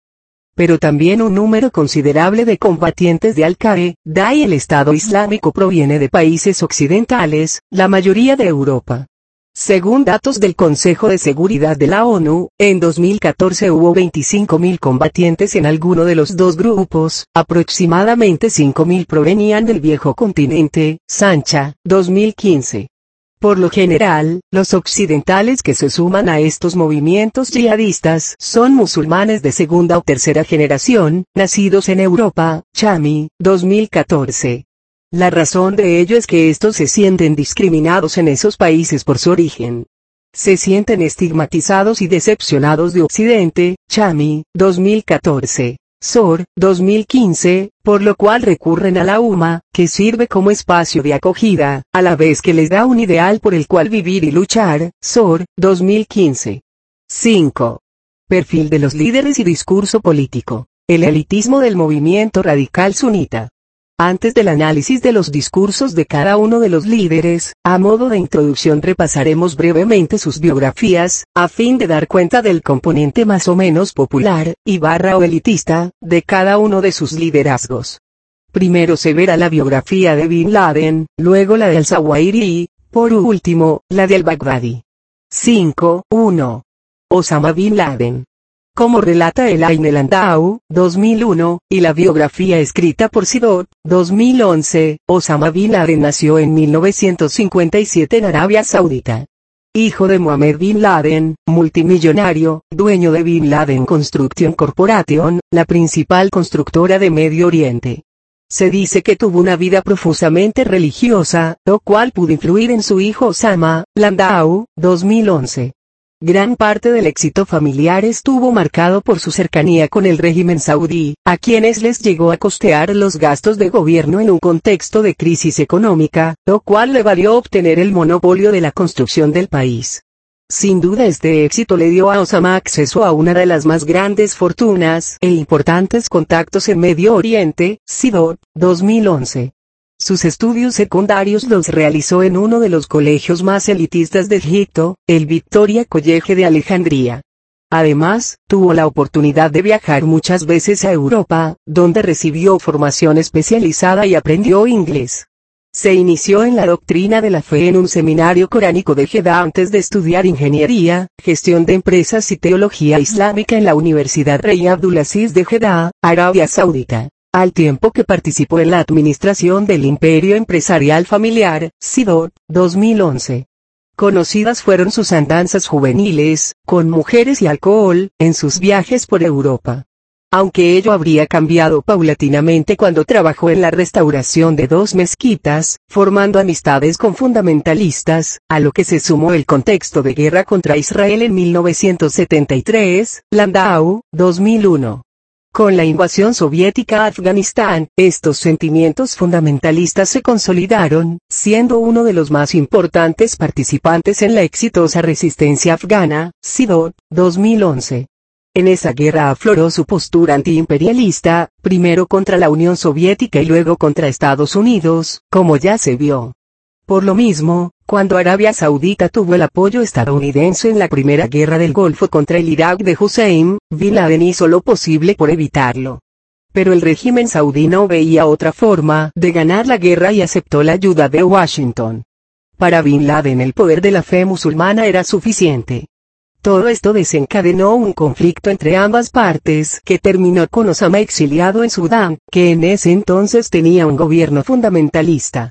Pero también un número considerable de combatientes de Al-Qaeda y el Estado Islámico proviene de países occidentales, la mayoría de Europa. Según datos del Consejo de Seguridad de la ONU, en dos mil catorce hubo veinticinco mil combatientes en alguno de los dos grupos, aproximadamente cinco mil provenían del viejo continente. Sancha, dos mil quince. Por lo general, los occidentales que se suman a estos movimientos yihadistas son musulmanes de segunda o tercera generación, nacidos en Europa. Chami, dos mil catorce. La razón de ello es que estos se sienten discriminados en esos países por su origen. Se sienten estigmatizados y decepcionados de Occidente. Chami, dos mil catorce. Sor, dos mil quince, por lo cual recurren a la U M A, que sirve como espacio de acogida, a la vez que les da un ideal por el cual vivir y luchar. Sor, dos mil quince. cinco. Perfil de los líderes y discurso político. El elitismo del movimiento radical sunita. Antes del análisis de los discursos de cada uno de los líderes, a modo de introducción repasaremos brevemente sus biografías, a fin de dar cuenta del componente más o menos popular, y barra o elitista, de cada uno de sus liderazgos. Primero se verá la biografía de Bin Laden, luego la de al-Zawahiri y, por último, la de al-Baghdadi. cinco. uno. Osama Bin Laden. Como relata Elaine Landau, dos mil uno, y la biografía escrita por Sidot, dos mil once, Osama Bin Laden nació en mil novecientos cincuenta y siete en Arabia Saudita. Hijo de Mohammed Bin Laden, multimillonario, dueño de Bin Laden Construction Corporation, la principal constructora de Medio Oriente. Se dice que tuvo una vida profusamente religiosa, lo cual pudo influir en su hijo Osama. Landau, dos mil once. Gran parte del éxito familiar estuvo marcado por su cercanía con el régimen saudí, a quienes les llegó a costear los gastos de gobierno en un contexto de crisis económica, lo cual le valió obtener el monopolio de la construcción del país. Sin duda este éxito le dio a Osama acceso a una de las más grandes fortunas e importantes contactos en Medio Oriente. Sidot, dos mil once. Sus estudios secundarios los realizó en uno de los colegios más elitistas de Egipto, el Victoria College de Alejandría. Además, tuvo la oportunidad de viajar muchas veces a Europa, donde recibió formación especializada y aprendió inglés. Se inició en la doctrina de la fe en un seminario coránico de Jeddah antes de estudiar ingeniería, gestión de empresas y teología islámica en la Universidad Rey Abdulaziz de Jeddah, Arabia Saudita. Al tiempo que participó en la administración del imperio empresarial familiar. Sidot, dos mil once. Conocidas fueron sus andanzas juveniles, con mujeres y alcohol, en sus viajes por Europa. Aunque ello habría cambiado paulatinamente cuando trabajó en la restauración de dos mezquitas, formando amistades con fundamentalistas, a lo que se sumó el contexto de guerra contra Israel en mil novecientos setenta y tres. Landau, dos mil uno. Con la invasión soviética a Afganistán, estos sentimientos fundamentalistas se consolidaron, siendo uno de los más importantes participantes en la exitosa resistencia afgana. Sidot, dos mil once. En esa guerra afloró su postura antiimperialista, primero contra la Unión Soviética y luego contra Estados Unidos, como ya se vio. Por lo mismo, cuando Arabia Saudita tuvo el apoyo estadounidense en la primera guerra del Golfo contra el Irak de Hussein, Bin Laden hizo lo posible por evitarlo. Pero el régimen saudí no veía otra forma de ganar la guerra y aceptó la ayuda de Washington. Para Bin Laden el poder de la fe musulmana era suficiente. Todo esto desencadenó un conflicto entre ambas partes que terminó con Osama exiliado en Sudán, que en ese entonces tenía un gobierno fundamentalista.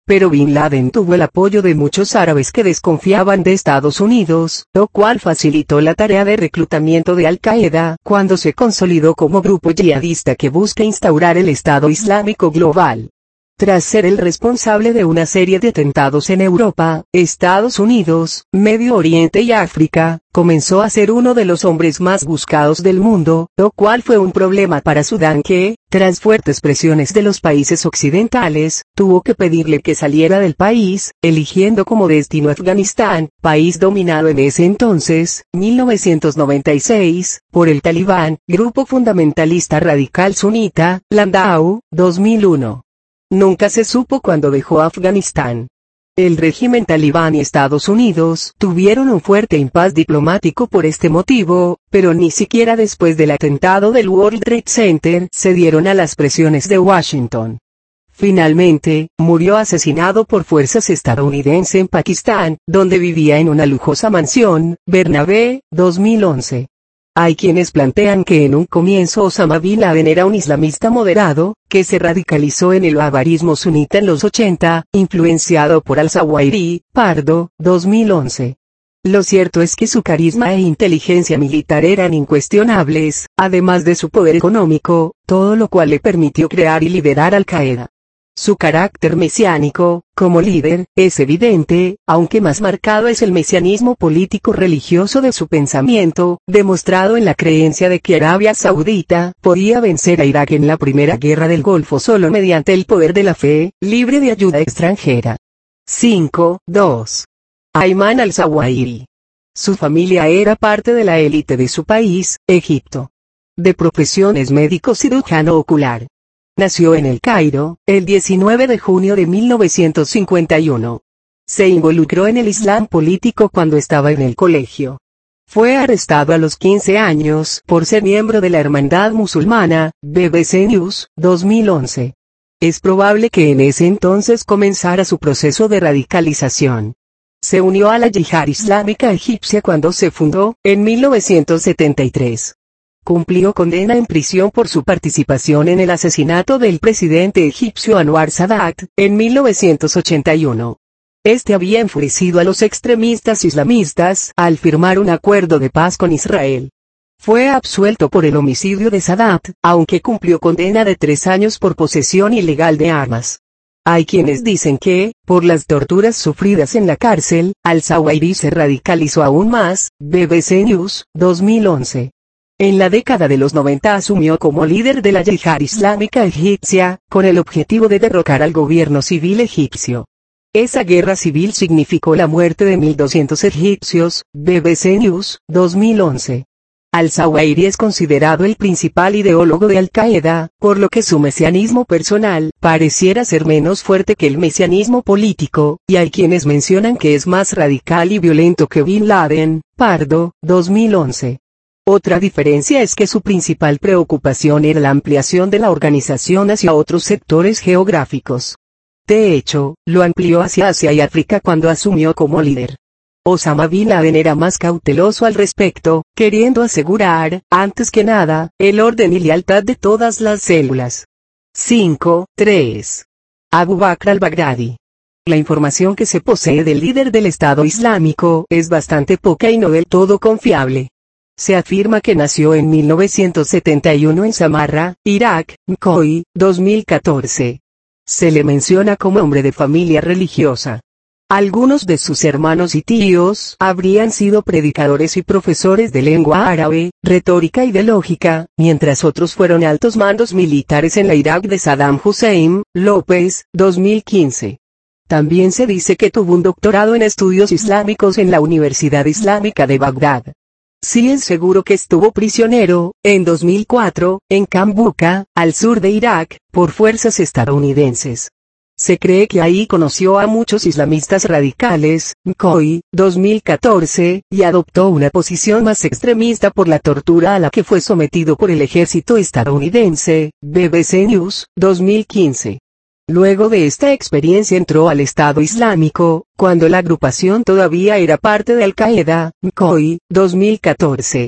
Pero Bin Laden tuvo el apoyo de muchos árabes que desconfiaban de Estados Unidos, lo cual facilitó la tarea de reclutamiento de Al-Qaeda cuando se consolidó como grupo yihadista que busca instaurar el Estado Islámico global. Tras ser el responsable de una serie de atentados en Europa, Estados Unidos, Medio Oriente y África, comenzó a ser uno de los hombres más buscados del mundo, lo cual fue un problema para Sudán que, tras fuertes presiones de los países occidentales, tuvo que pedirle que saliera del país, eligiendo como destino Afganistán, país dominado en ese entonces, mil novecientos noventa y seis, por el Talibán, grupo fundamentalista radical sunita, Landau, dos mil uno. Nunca se supo cuándo dejó Afganistán. El régimen talibán y Estados Unidos tuvieron un fuerte impas diplomático por este motivo, pero ni siquiera después del atentado del World Trade Center se dieron a las presiones de Washington. Finalmente, murió asesinado por fuerzas estadounidenses en Pakistán, donde vivía en una lujosa mansión, Bernabé, dos mil once. Hay quienes plantean que en un comienzo Osama Bin Laden era un islamista moderado, que se radicalizó en el wahabirismo sunita en los ochenta, influenciado por al-Zawahiri, Pardo, dos mil once. Lo cierto es que su carisma e inteligencia militar eran incuestionables, además de su poder económico, todo lo cual le permitió crear y liderar Al-Qaeda. Su carácter mesiánico, como líder, es evidente, aunque más marcado es el mesianismo político-religioso de su pensamiento, demostrado en la creencia de que Arabia Saudita podía vencer a Irak en la Primera Guerra del Golfo solo mediante el poder de la fe, libre de ayuda extranjera. cinco. dos. Ayman al-Zawahiri. Su familia era parte de la élite de su país, Egipto. De profesión es médico cirujano ocular. Nació en El Cairo, el diecinueve de junio de mil novecientos cincuenta y uno. Se involucró en el Islam político cuando estaba en el colegio. Fue arrestado a los quince años por ser miembro de la Hermandad Musulmana, B B C News, dos mil once. Es probable que en ese entonces comenzara su proceso de radicalización. Se unió a la Yihad Islámica Egipcia cuando se fundó, en mil novecientos setenta y tres. Cumplió condena en prisión por su participación en el asesinato del presidente egipcio Anwar Sadat, en mil novecientos ochenta y uno. Este había enfurecido a los extremistas islamistas al firmar un acuerdo de paz con Israel. Fue absuelto por el homicidio de Sadat, aunque cumplió condena de tres años por posesión ilegal de armas. Hay quienes dicen que, por las torturas sufridas en la cárcel, al-Zawahiri se radicalizó aún más, B B C News, dos mil once. En la década de los noventa asumió como líder de la Yihad Islámica Egipcia, con el objetivo de derrocar al gobierno civil egipcio. Esa guerra civil significó la muerte de mil doscientos egipcios, B B C News, dos mil once. Al-Zawahiri es considerado el principal ideólogo de Al-Qaeda, por lo que su mesianismo personal pareciera ser menos fuerte que el mesianismo político, y hay quienes mencionan que es más radical y violento que Bin Laden, Pardo, dos mil once. Otra diferencia es que su principal preocupación era la ampliación de la organización hacia otros sectores geográficos. De hecho, lo amplió hacia Asia y África cuando asumió como líder. Osama Bin Laden era más cauteloso al respecto, queriendo asegurar, antes que nada, el orden y lealtad de todas las células. cinco. tres. Abu Bakr al-Baghdadi. La información que se posee del líder del Estado Islámico es bastante poca y no del todo confiable. Se afirma que nació en mil novecientos setenta y uno en Samarra, Irak, Mkoi, dos mil catorce. Se le menciona como hombre de familia religiosa. Algunos de sus hermanos y tíos habrían sido predicadores y profesores de lengua árabe, retórica y de lógica, mientras otros fueron altos mandos militares en la Irak de Saddam Hussein. López, dos mil quince. También se dice que tuvo un doctorado en estudios islámicos en la Universidad Islámica de Bagdad. Sí es seguro que estuvo prisionero, en dos mil cuatro, en Kambuka, al sur de Irak, por fuerzas estadounidenses. Se cree que ahí conoció a muchos islamistas radicales, Mkoi, dos mil catorce, y adoptó una posición más extremista por la tortura a la que fue sometido por el ejército estadounidense, B B C News, dos mil quince. Luego de esta experiencia entró al Estado Islámico, cuando la agrupación todavía era parte de Al-Qaeda, Mkoi, dos mil catorce.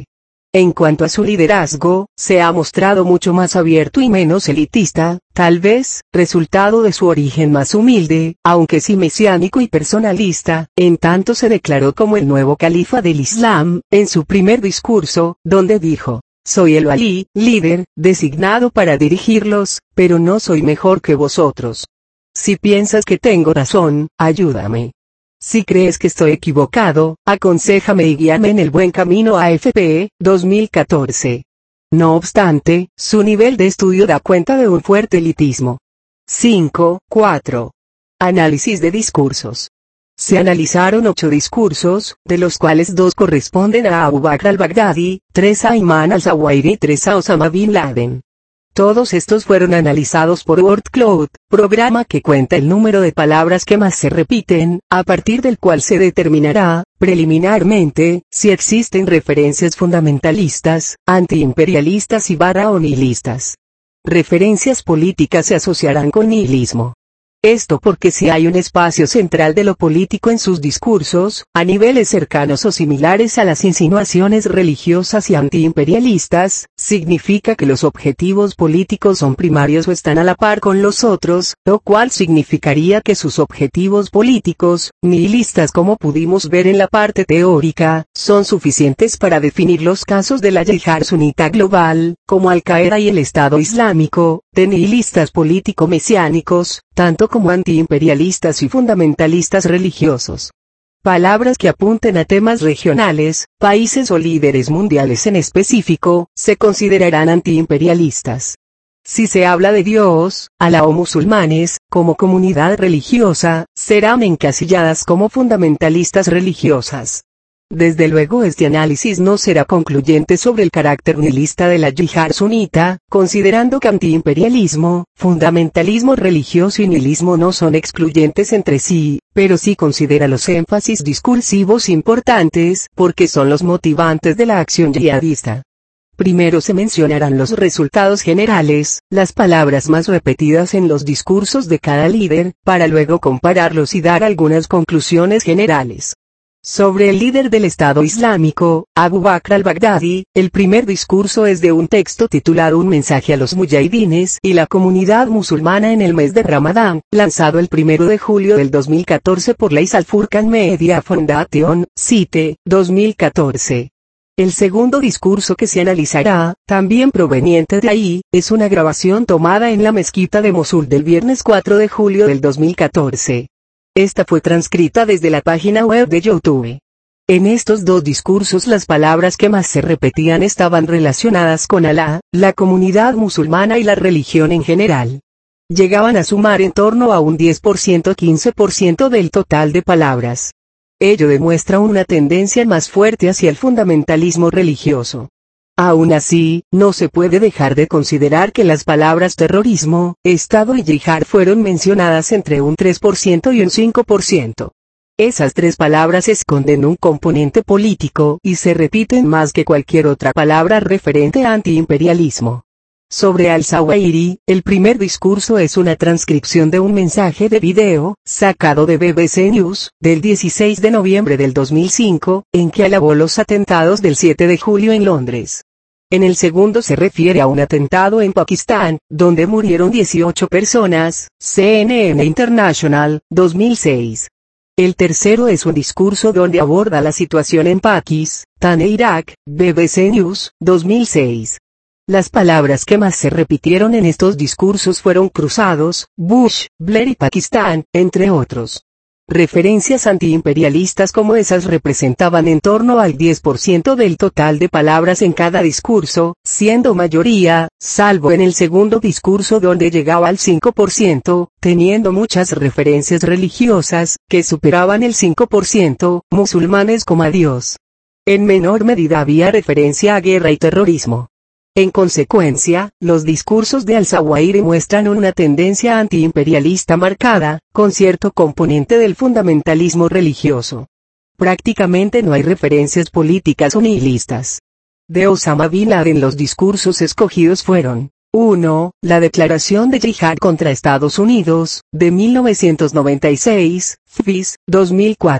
En cuanto a su liderazgo, se ha mostrado mucho más abierto y menos elitista, tal vez, resultado de su origen más humilde, aunque sí mesiánico y personalista, en tanto se declaró como el nuevo califa del Islam, en su primer discurso, donde dijo: soy el walí, líder, designado para dirigirlos, pero no soy mejor que vosotros. Si piensas que tengo razón, ayúdame. Si crees que estoy equivocado, aconséjame y guíame en el buen camino. A F P, dos mil catorce. No obstante, su nivel de estudio da cuenta de un fuerte elitismo. cinco, cuatro. Análisis de discursos. Se analizaron ocho discursos, de los cuales dos corresponden a Abu Bakr al-Baghdadi, tres a Ayman al-Zawahiri y tres a Osama Bin Laden. Todos estos fueron analizados por WordCloud, programa que cuenta el número de palabras que más se repiten, a partir del cual se determinará, preliminarmente, si existen referencias fundamentalistas, antiimperialistas y barra o nihilistas. Referencias políticas se asociarán con nihilismo. Esto porque si hay un espacio central de lo político en sus discursos, a niveles cercanos o similares a las insinuaciones religiosas y antiimperialistas, significa que los objetivos políticos son primarios o están a la par con los otros, lo cual significaría que sus objetivos políticos, nihilistas como pudimos ver en la parte teórica, son suficientes para definir los casos de la yihad sunita global, como Al-Qaeda y el Estado Islámico, de nihilistas político-mesiánicos, tanto como antiimperialistas y fundamentalistas religiosos. Palabras que apunten a temas regionales, países o líderes mundiales en específico, se considerarán antiimperialistas. Si se habla de Dios, Alá o musulmanes, como comunidad religiosa, serán encasilladas como fundamentalistas religiosas. Desde luego este análisis no será concluyente sobre el carácter nihilista de la yihad sunita, considerando que antiimperialismo, fundamentalismo religioso y nihilismo no son excluyentes entre sí, pero sí considera los énfasis discursivos importantes, porque son los motivantes de la acción yihadista. Primero se mencionarán los resultados generales, las palabras más repetidas en los discursos de cada líder, para luego compararlos y dar algunas conclusiones generales. Sobre el líder del Estado Islámico, Abu Bakr al-Baghdadi, el primer discurso es de un texto titulado Un mensaje a los mujahidines y la comunidad musulmana en el mes de Ramadán, lanzado el primero de julio del dos mil catorce por la Al-Furqan Media Foundation, C I T E, dos mil catorce. El segundo discurso que se analizará, también proveniente de ahí, es una grabación tomada en la mezquita de Mosul del viernes cuatro de julio del dos mil catorce. Esta fue transcrita desde la página web de YouTube. En estos dos discursos las palabras que más se repetían estaban relacionadas con Alá, la comunidad musulmana y la religión en general. Llegaban a sumar en torno a un diez por ciento a quince por ciento del total de palabras. Ello demuestra una tendencia más fuerte hacia el fundamentalismo religioso. Aún así, no se puede dejar de considerar que las palabras terrorismo, Estado y yihad fueron mencionadas entre un tres por ciento y un cinco por ciento. Esas tres palabras esconden un componente político y se repiten más que cualquier otra palabra referente a antiimperialismo. Sobre al-Zawahiri, el primer discurso es una transcripción de un mensaje de video, sacado de B B C News, del dieciséis de noviembre del dos mil cinco, en que alabó los atentados del siete de julio en Londres. En el segundo se refiere a un atentado en Pakistán, donde murieron dieciocho personas, C N N International, dos mil seis. El tercero es un discurso donde aborda la situación en Pakistán e Irak, B B C News, dos mil seis. Las palabras que más se repitieron en estos discursos fueron cruzados, Bush, Blair y Pakistán, entre otros. Referencias antiimperialistas como esas representaban en torno al diez por ciento del total de palabras en cada discurso, siendo mayoría, salvo en el segundo discurso donde llegaba al cinco por ciento, teniendo muchas referencias religiosas, que superaban el cinco por ciento, musulmanes como a Dios. En menor medida había referencia a guerra y terrorismo. En consecuencia, los discursos de al-Zawahiri muestran una tendencia antiimperialista marcada, con cierto componente del fundamentalismo religioso. Prácticamente no hay referencias políticas o nihilistas. De Osama Bin Laden los discursos escogidos fueron: uno. La declaración de yihad contra Estados Unidos, de mil novecientos noventa y seis, F I S, dos mil cuatro.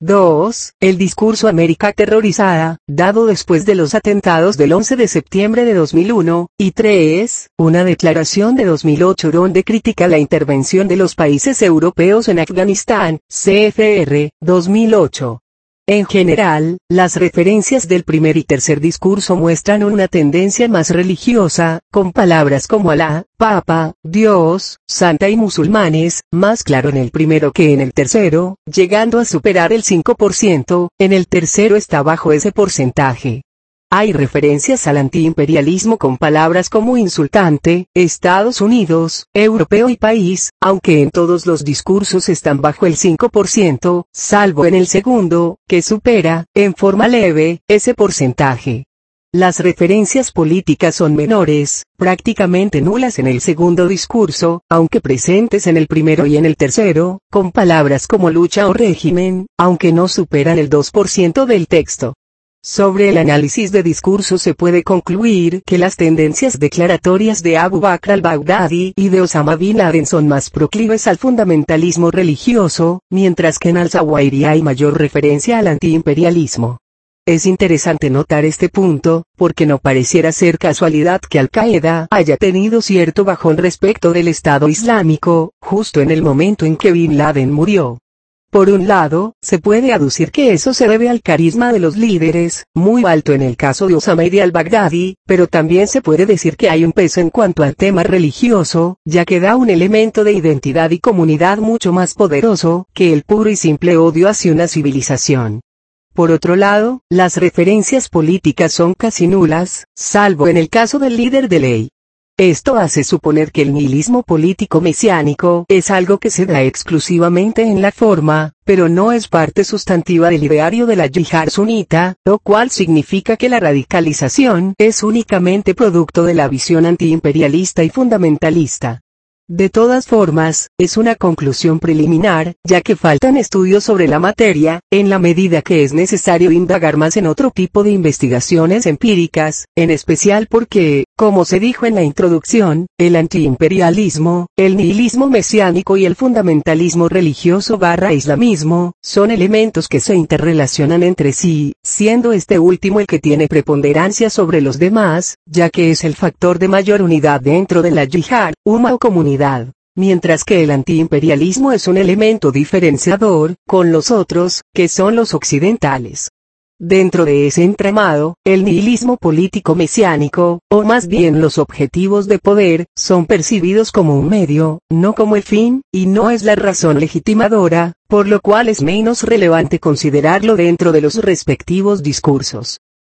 dos. El discurso América aterrorizada, dado después de los atentados del once de septiembre de dos mil uno, y tres. Una declaración de dos mil ocho donde critica la intervención de los países europeos en Afganistán, C F R, dos mil ocho. En general, las referencias del primer y tercer discurso muestran una tendencia más religiosa, con palabras como Alá, Papa, Dios, Santa y musulmanes, más claro en el primero que en el tercero, llegando a superar el cinco por ciento, en el tercero está bajo ese porcentaje. Hay referencias al antiimperialismo con palabras como insultante, Estados Unidos, europeo y país, aunque en todos los discursos están bajo el cinco por ciento, salvo en el segundo, que supera, en forma leve, ese porcentaje. Las referencias políticas son menores, prácticamente nulas en el segundo discurso, aunque presentes en el primero y en el tercero, con palabras como lucha o régimen, aunque no superan el dos por ciento del texto. Sobre el análisis de discurso se puede concluir que las tendencias declaratorias de Abu Bakr al-Baghdadi y de Osama Bin Laden son más proclives al fundamentalismo religioso, mientras que en al-Zawahiri hay mayor referencia al antiimperialismo. Es interesante notar este punto, porque no pareciera ser casualidad que Al-Qaeda haya tenido cierto bajón respecto del Estado Islámico, justo en el momento en que Bin Laden murió. Por un lado, se puede aducir que eso se debe al carisma de los líderes, muy alto en el caso de Osama y de al-Baghdadi, pero también se puede decir que hay un peso en cuanto al tema religioso, ya que da un elemento de identidad y comunidad mucho más poderoso que el puro y simple odio hacia una civilización. Por otro lado, las referencias políticas son casi nulas, salvo en el caso del líder de ley. Esto hace suponer que el nihilismo político mesiánico es algo que se da exclusivamente en la forma, pero no es parte sustantiva del ideario de la yihad sunita, lo cual significa que la radicalización es únicamente producto de la visión antiimperialista y fundamentalista. De todas formas, es una conclusión preliminar, ya que faltan estudios sobre la materia, en la medida que es necesario indagar más en otro tipo de investigaciones empíricas, en especial porque, como se dijo en la introducción, el antiimperialismo, el nihilismo mesiánico y el fundamentalismo religioso barra islamismo, son elementos que se interrelacionan entre sí, siendo este último el que tiene preponderancia sobre los demás, ya que es el factor de mayor unidad dentro de la yihad, umma o comunidad. Mientras que el antiimperialismo es un elemento diferenciador, con los otros, que son los occidentales. Dentro de ese entramado, el nihilismo político mesiánico, o más bien los objetivos de poder, son percibidos como un medio, no como el fin, y no es la razón legitimadora, por lo cual es menos relevante considerarlo dentro de los respectivos discursos.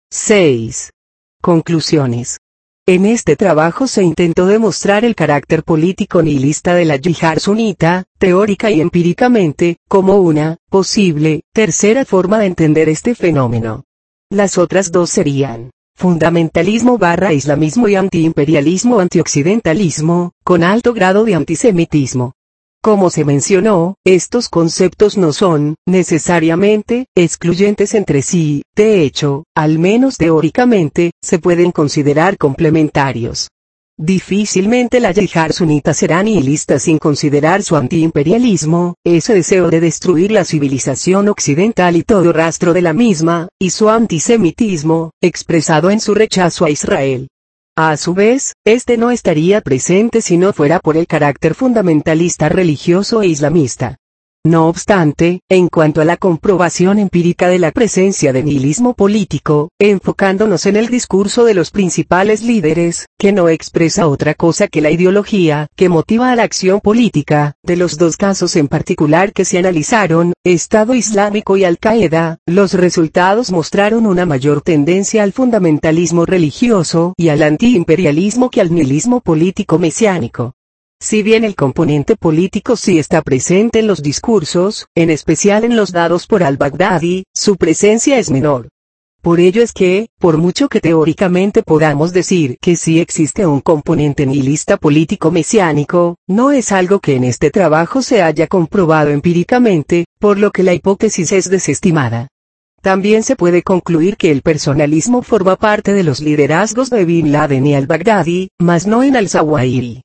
seis. Conclusiones. En este trabajo se intentó demostrar el carácter político nihilista de la yihad sunita, teórica y empíricamente, como una posible tercera forma de entender este fenómeno. Las otras dos serían fundamentalismo barra islamismo y antiimperialismo antioccidentalismo, con alto grado de antisemitismo. Como se mencionó, estos conceptos no son, necesariamente, excluyentes entre sí, de hecho, al menos teóricamente, se pueden considerar complementarios. Difícilmente la yihad sunita será nihilista sin considerar su antiimperialismo, ese deseo de destruir la civilización occidental y todo rastro de la misma, y su antisemitismo, expresado en su rechazo a Israel. A su vez, este no estaría presente si no fuera por el carácter fundamentalista religioso e islamista. No obstante, en cuanto a la comprobación empírica de la presencia de nihilismo político, enfocándonos en el discurso de los principales líderes, que no expresa otra cosa que la ideología que motiva a la acción política, de los dos casos en particular que se analizaron, Estado Islámico y Al-Qaeda, los resultados mostraron una mayor tendencia al fundamentalismo religioso y al antiimperialismo que al nihilismo político mesiánico. Si bien el componente político sí está presente en los discursos, en especial en los dados por al-Baghdadi, su presencia es menor. Por ello es que, por mucho que teóricamente podamos decir que sí existe un componente nihilista político mesiánico, no es algo que en este trabajo se haya comprobado empíricamente, por lo que la hipótesis es desestimada. También se puede concluir que el personalismo forma parte de los liderazgos de Bin Laden y al-Baghdadi, mas no en al-Zawahiri.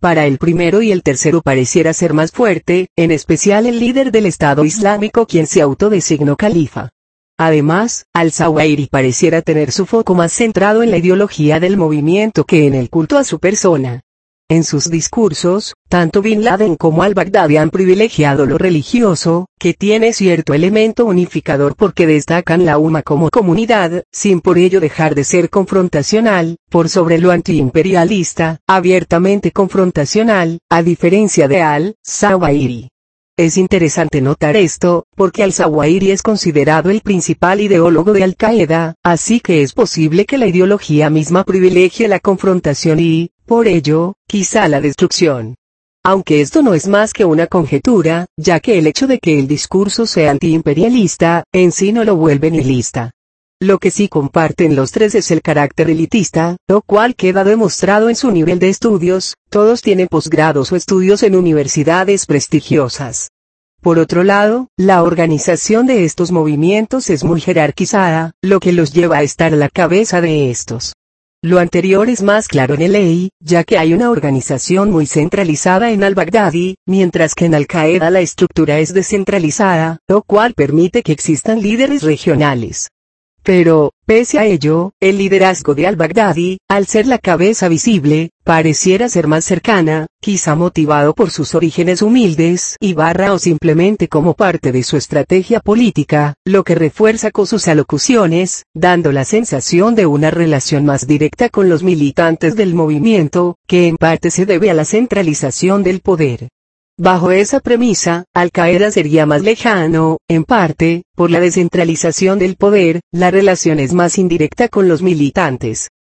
para el primero y el tercero pareciera ser más fuerte, en especial el líder del Estado Islámico quien se autodesignó califa. Además, al-Zawahiri pareciera tener su foco más centrado en la ideología del movimiento que en el culto a su persona. En sus discursos, tanto Bin Laden como al-Baghdadi han privilegiado lo religioso, que tiene cierto elemento unificador porque destacan la umma como comunidad, sin por ello dejar de ser confrontacional, por sobre lo antiimperialista, abiertamente confrontacional, a diferencia de al-Zawahiri. Es interesante notar esto, porque al-Zawahiri es considerado el principal ideólogo de Al-Qaeda, así que es posible que la ideología misma privilegie la confrontación y, por ello, quizá la destrucción. Aunque esto no es más que una conjetura, ya que el hecho de que el discurso sea antiimperialista, en sí no lo vuelve nihilista. Lo que sí comparten los tres es el carácter elitista, lo cual queda demostrado en su nivel de estudios, todos tienen posgrados o estudios en universidades prestigiosas. Por otro lado, la organización de estos movimientos es muy jerarquizada, lo que los lleva a estar a la cabeza de estos. Lo anterior es más claro en el E I, ya que hay una organización muy centralizada en al-Baghdadi, mientras que en Al-Qaeda la estructura es descentralizada, lo cual permite que existan líderes regionales. Pero, pese a ello, el liderazgo de al-Baghdadi, al ser la cabeza visible, pareciera ser más cercana, quizá motivado por sus orígenes humildes y barra o simplemente como parte de su estrategia política, lo que refuerza con sus alocuciones, dando la sensación de una relación más directa con los militantes del movimiento, que en parte se debe a la centralización del poder. Bajo esa premisa, Al-Qaeda sería más lejano, en parte, por la descentralización del poder, la relación es más indirecta con los militantes.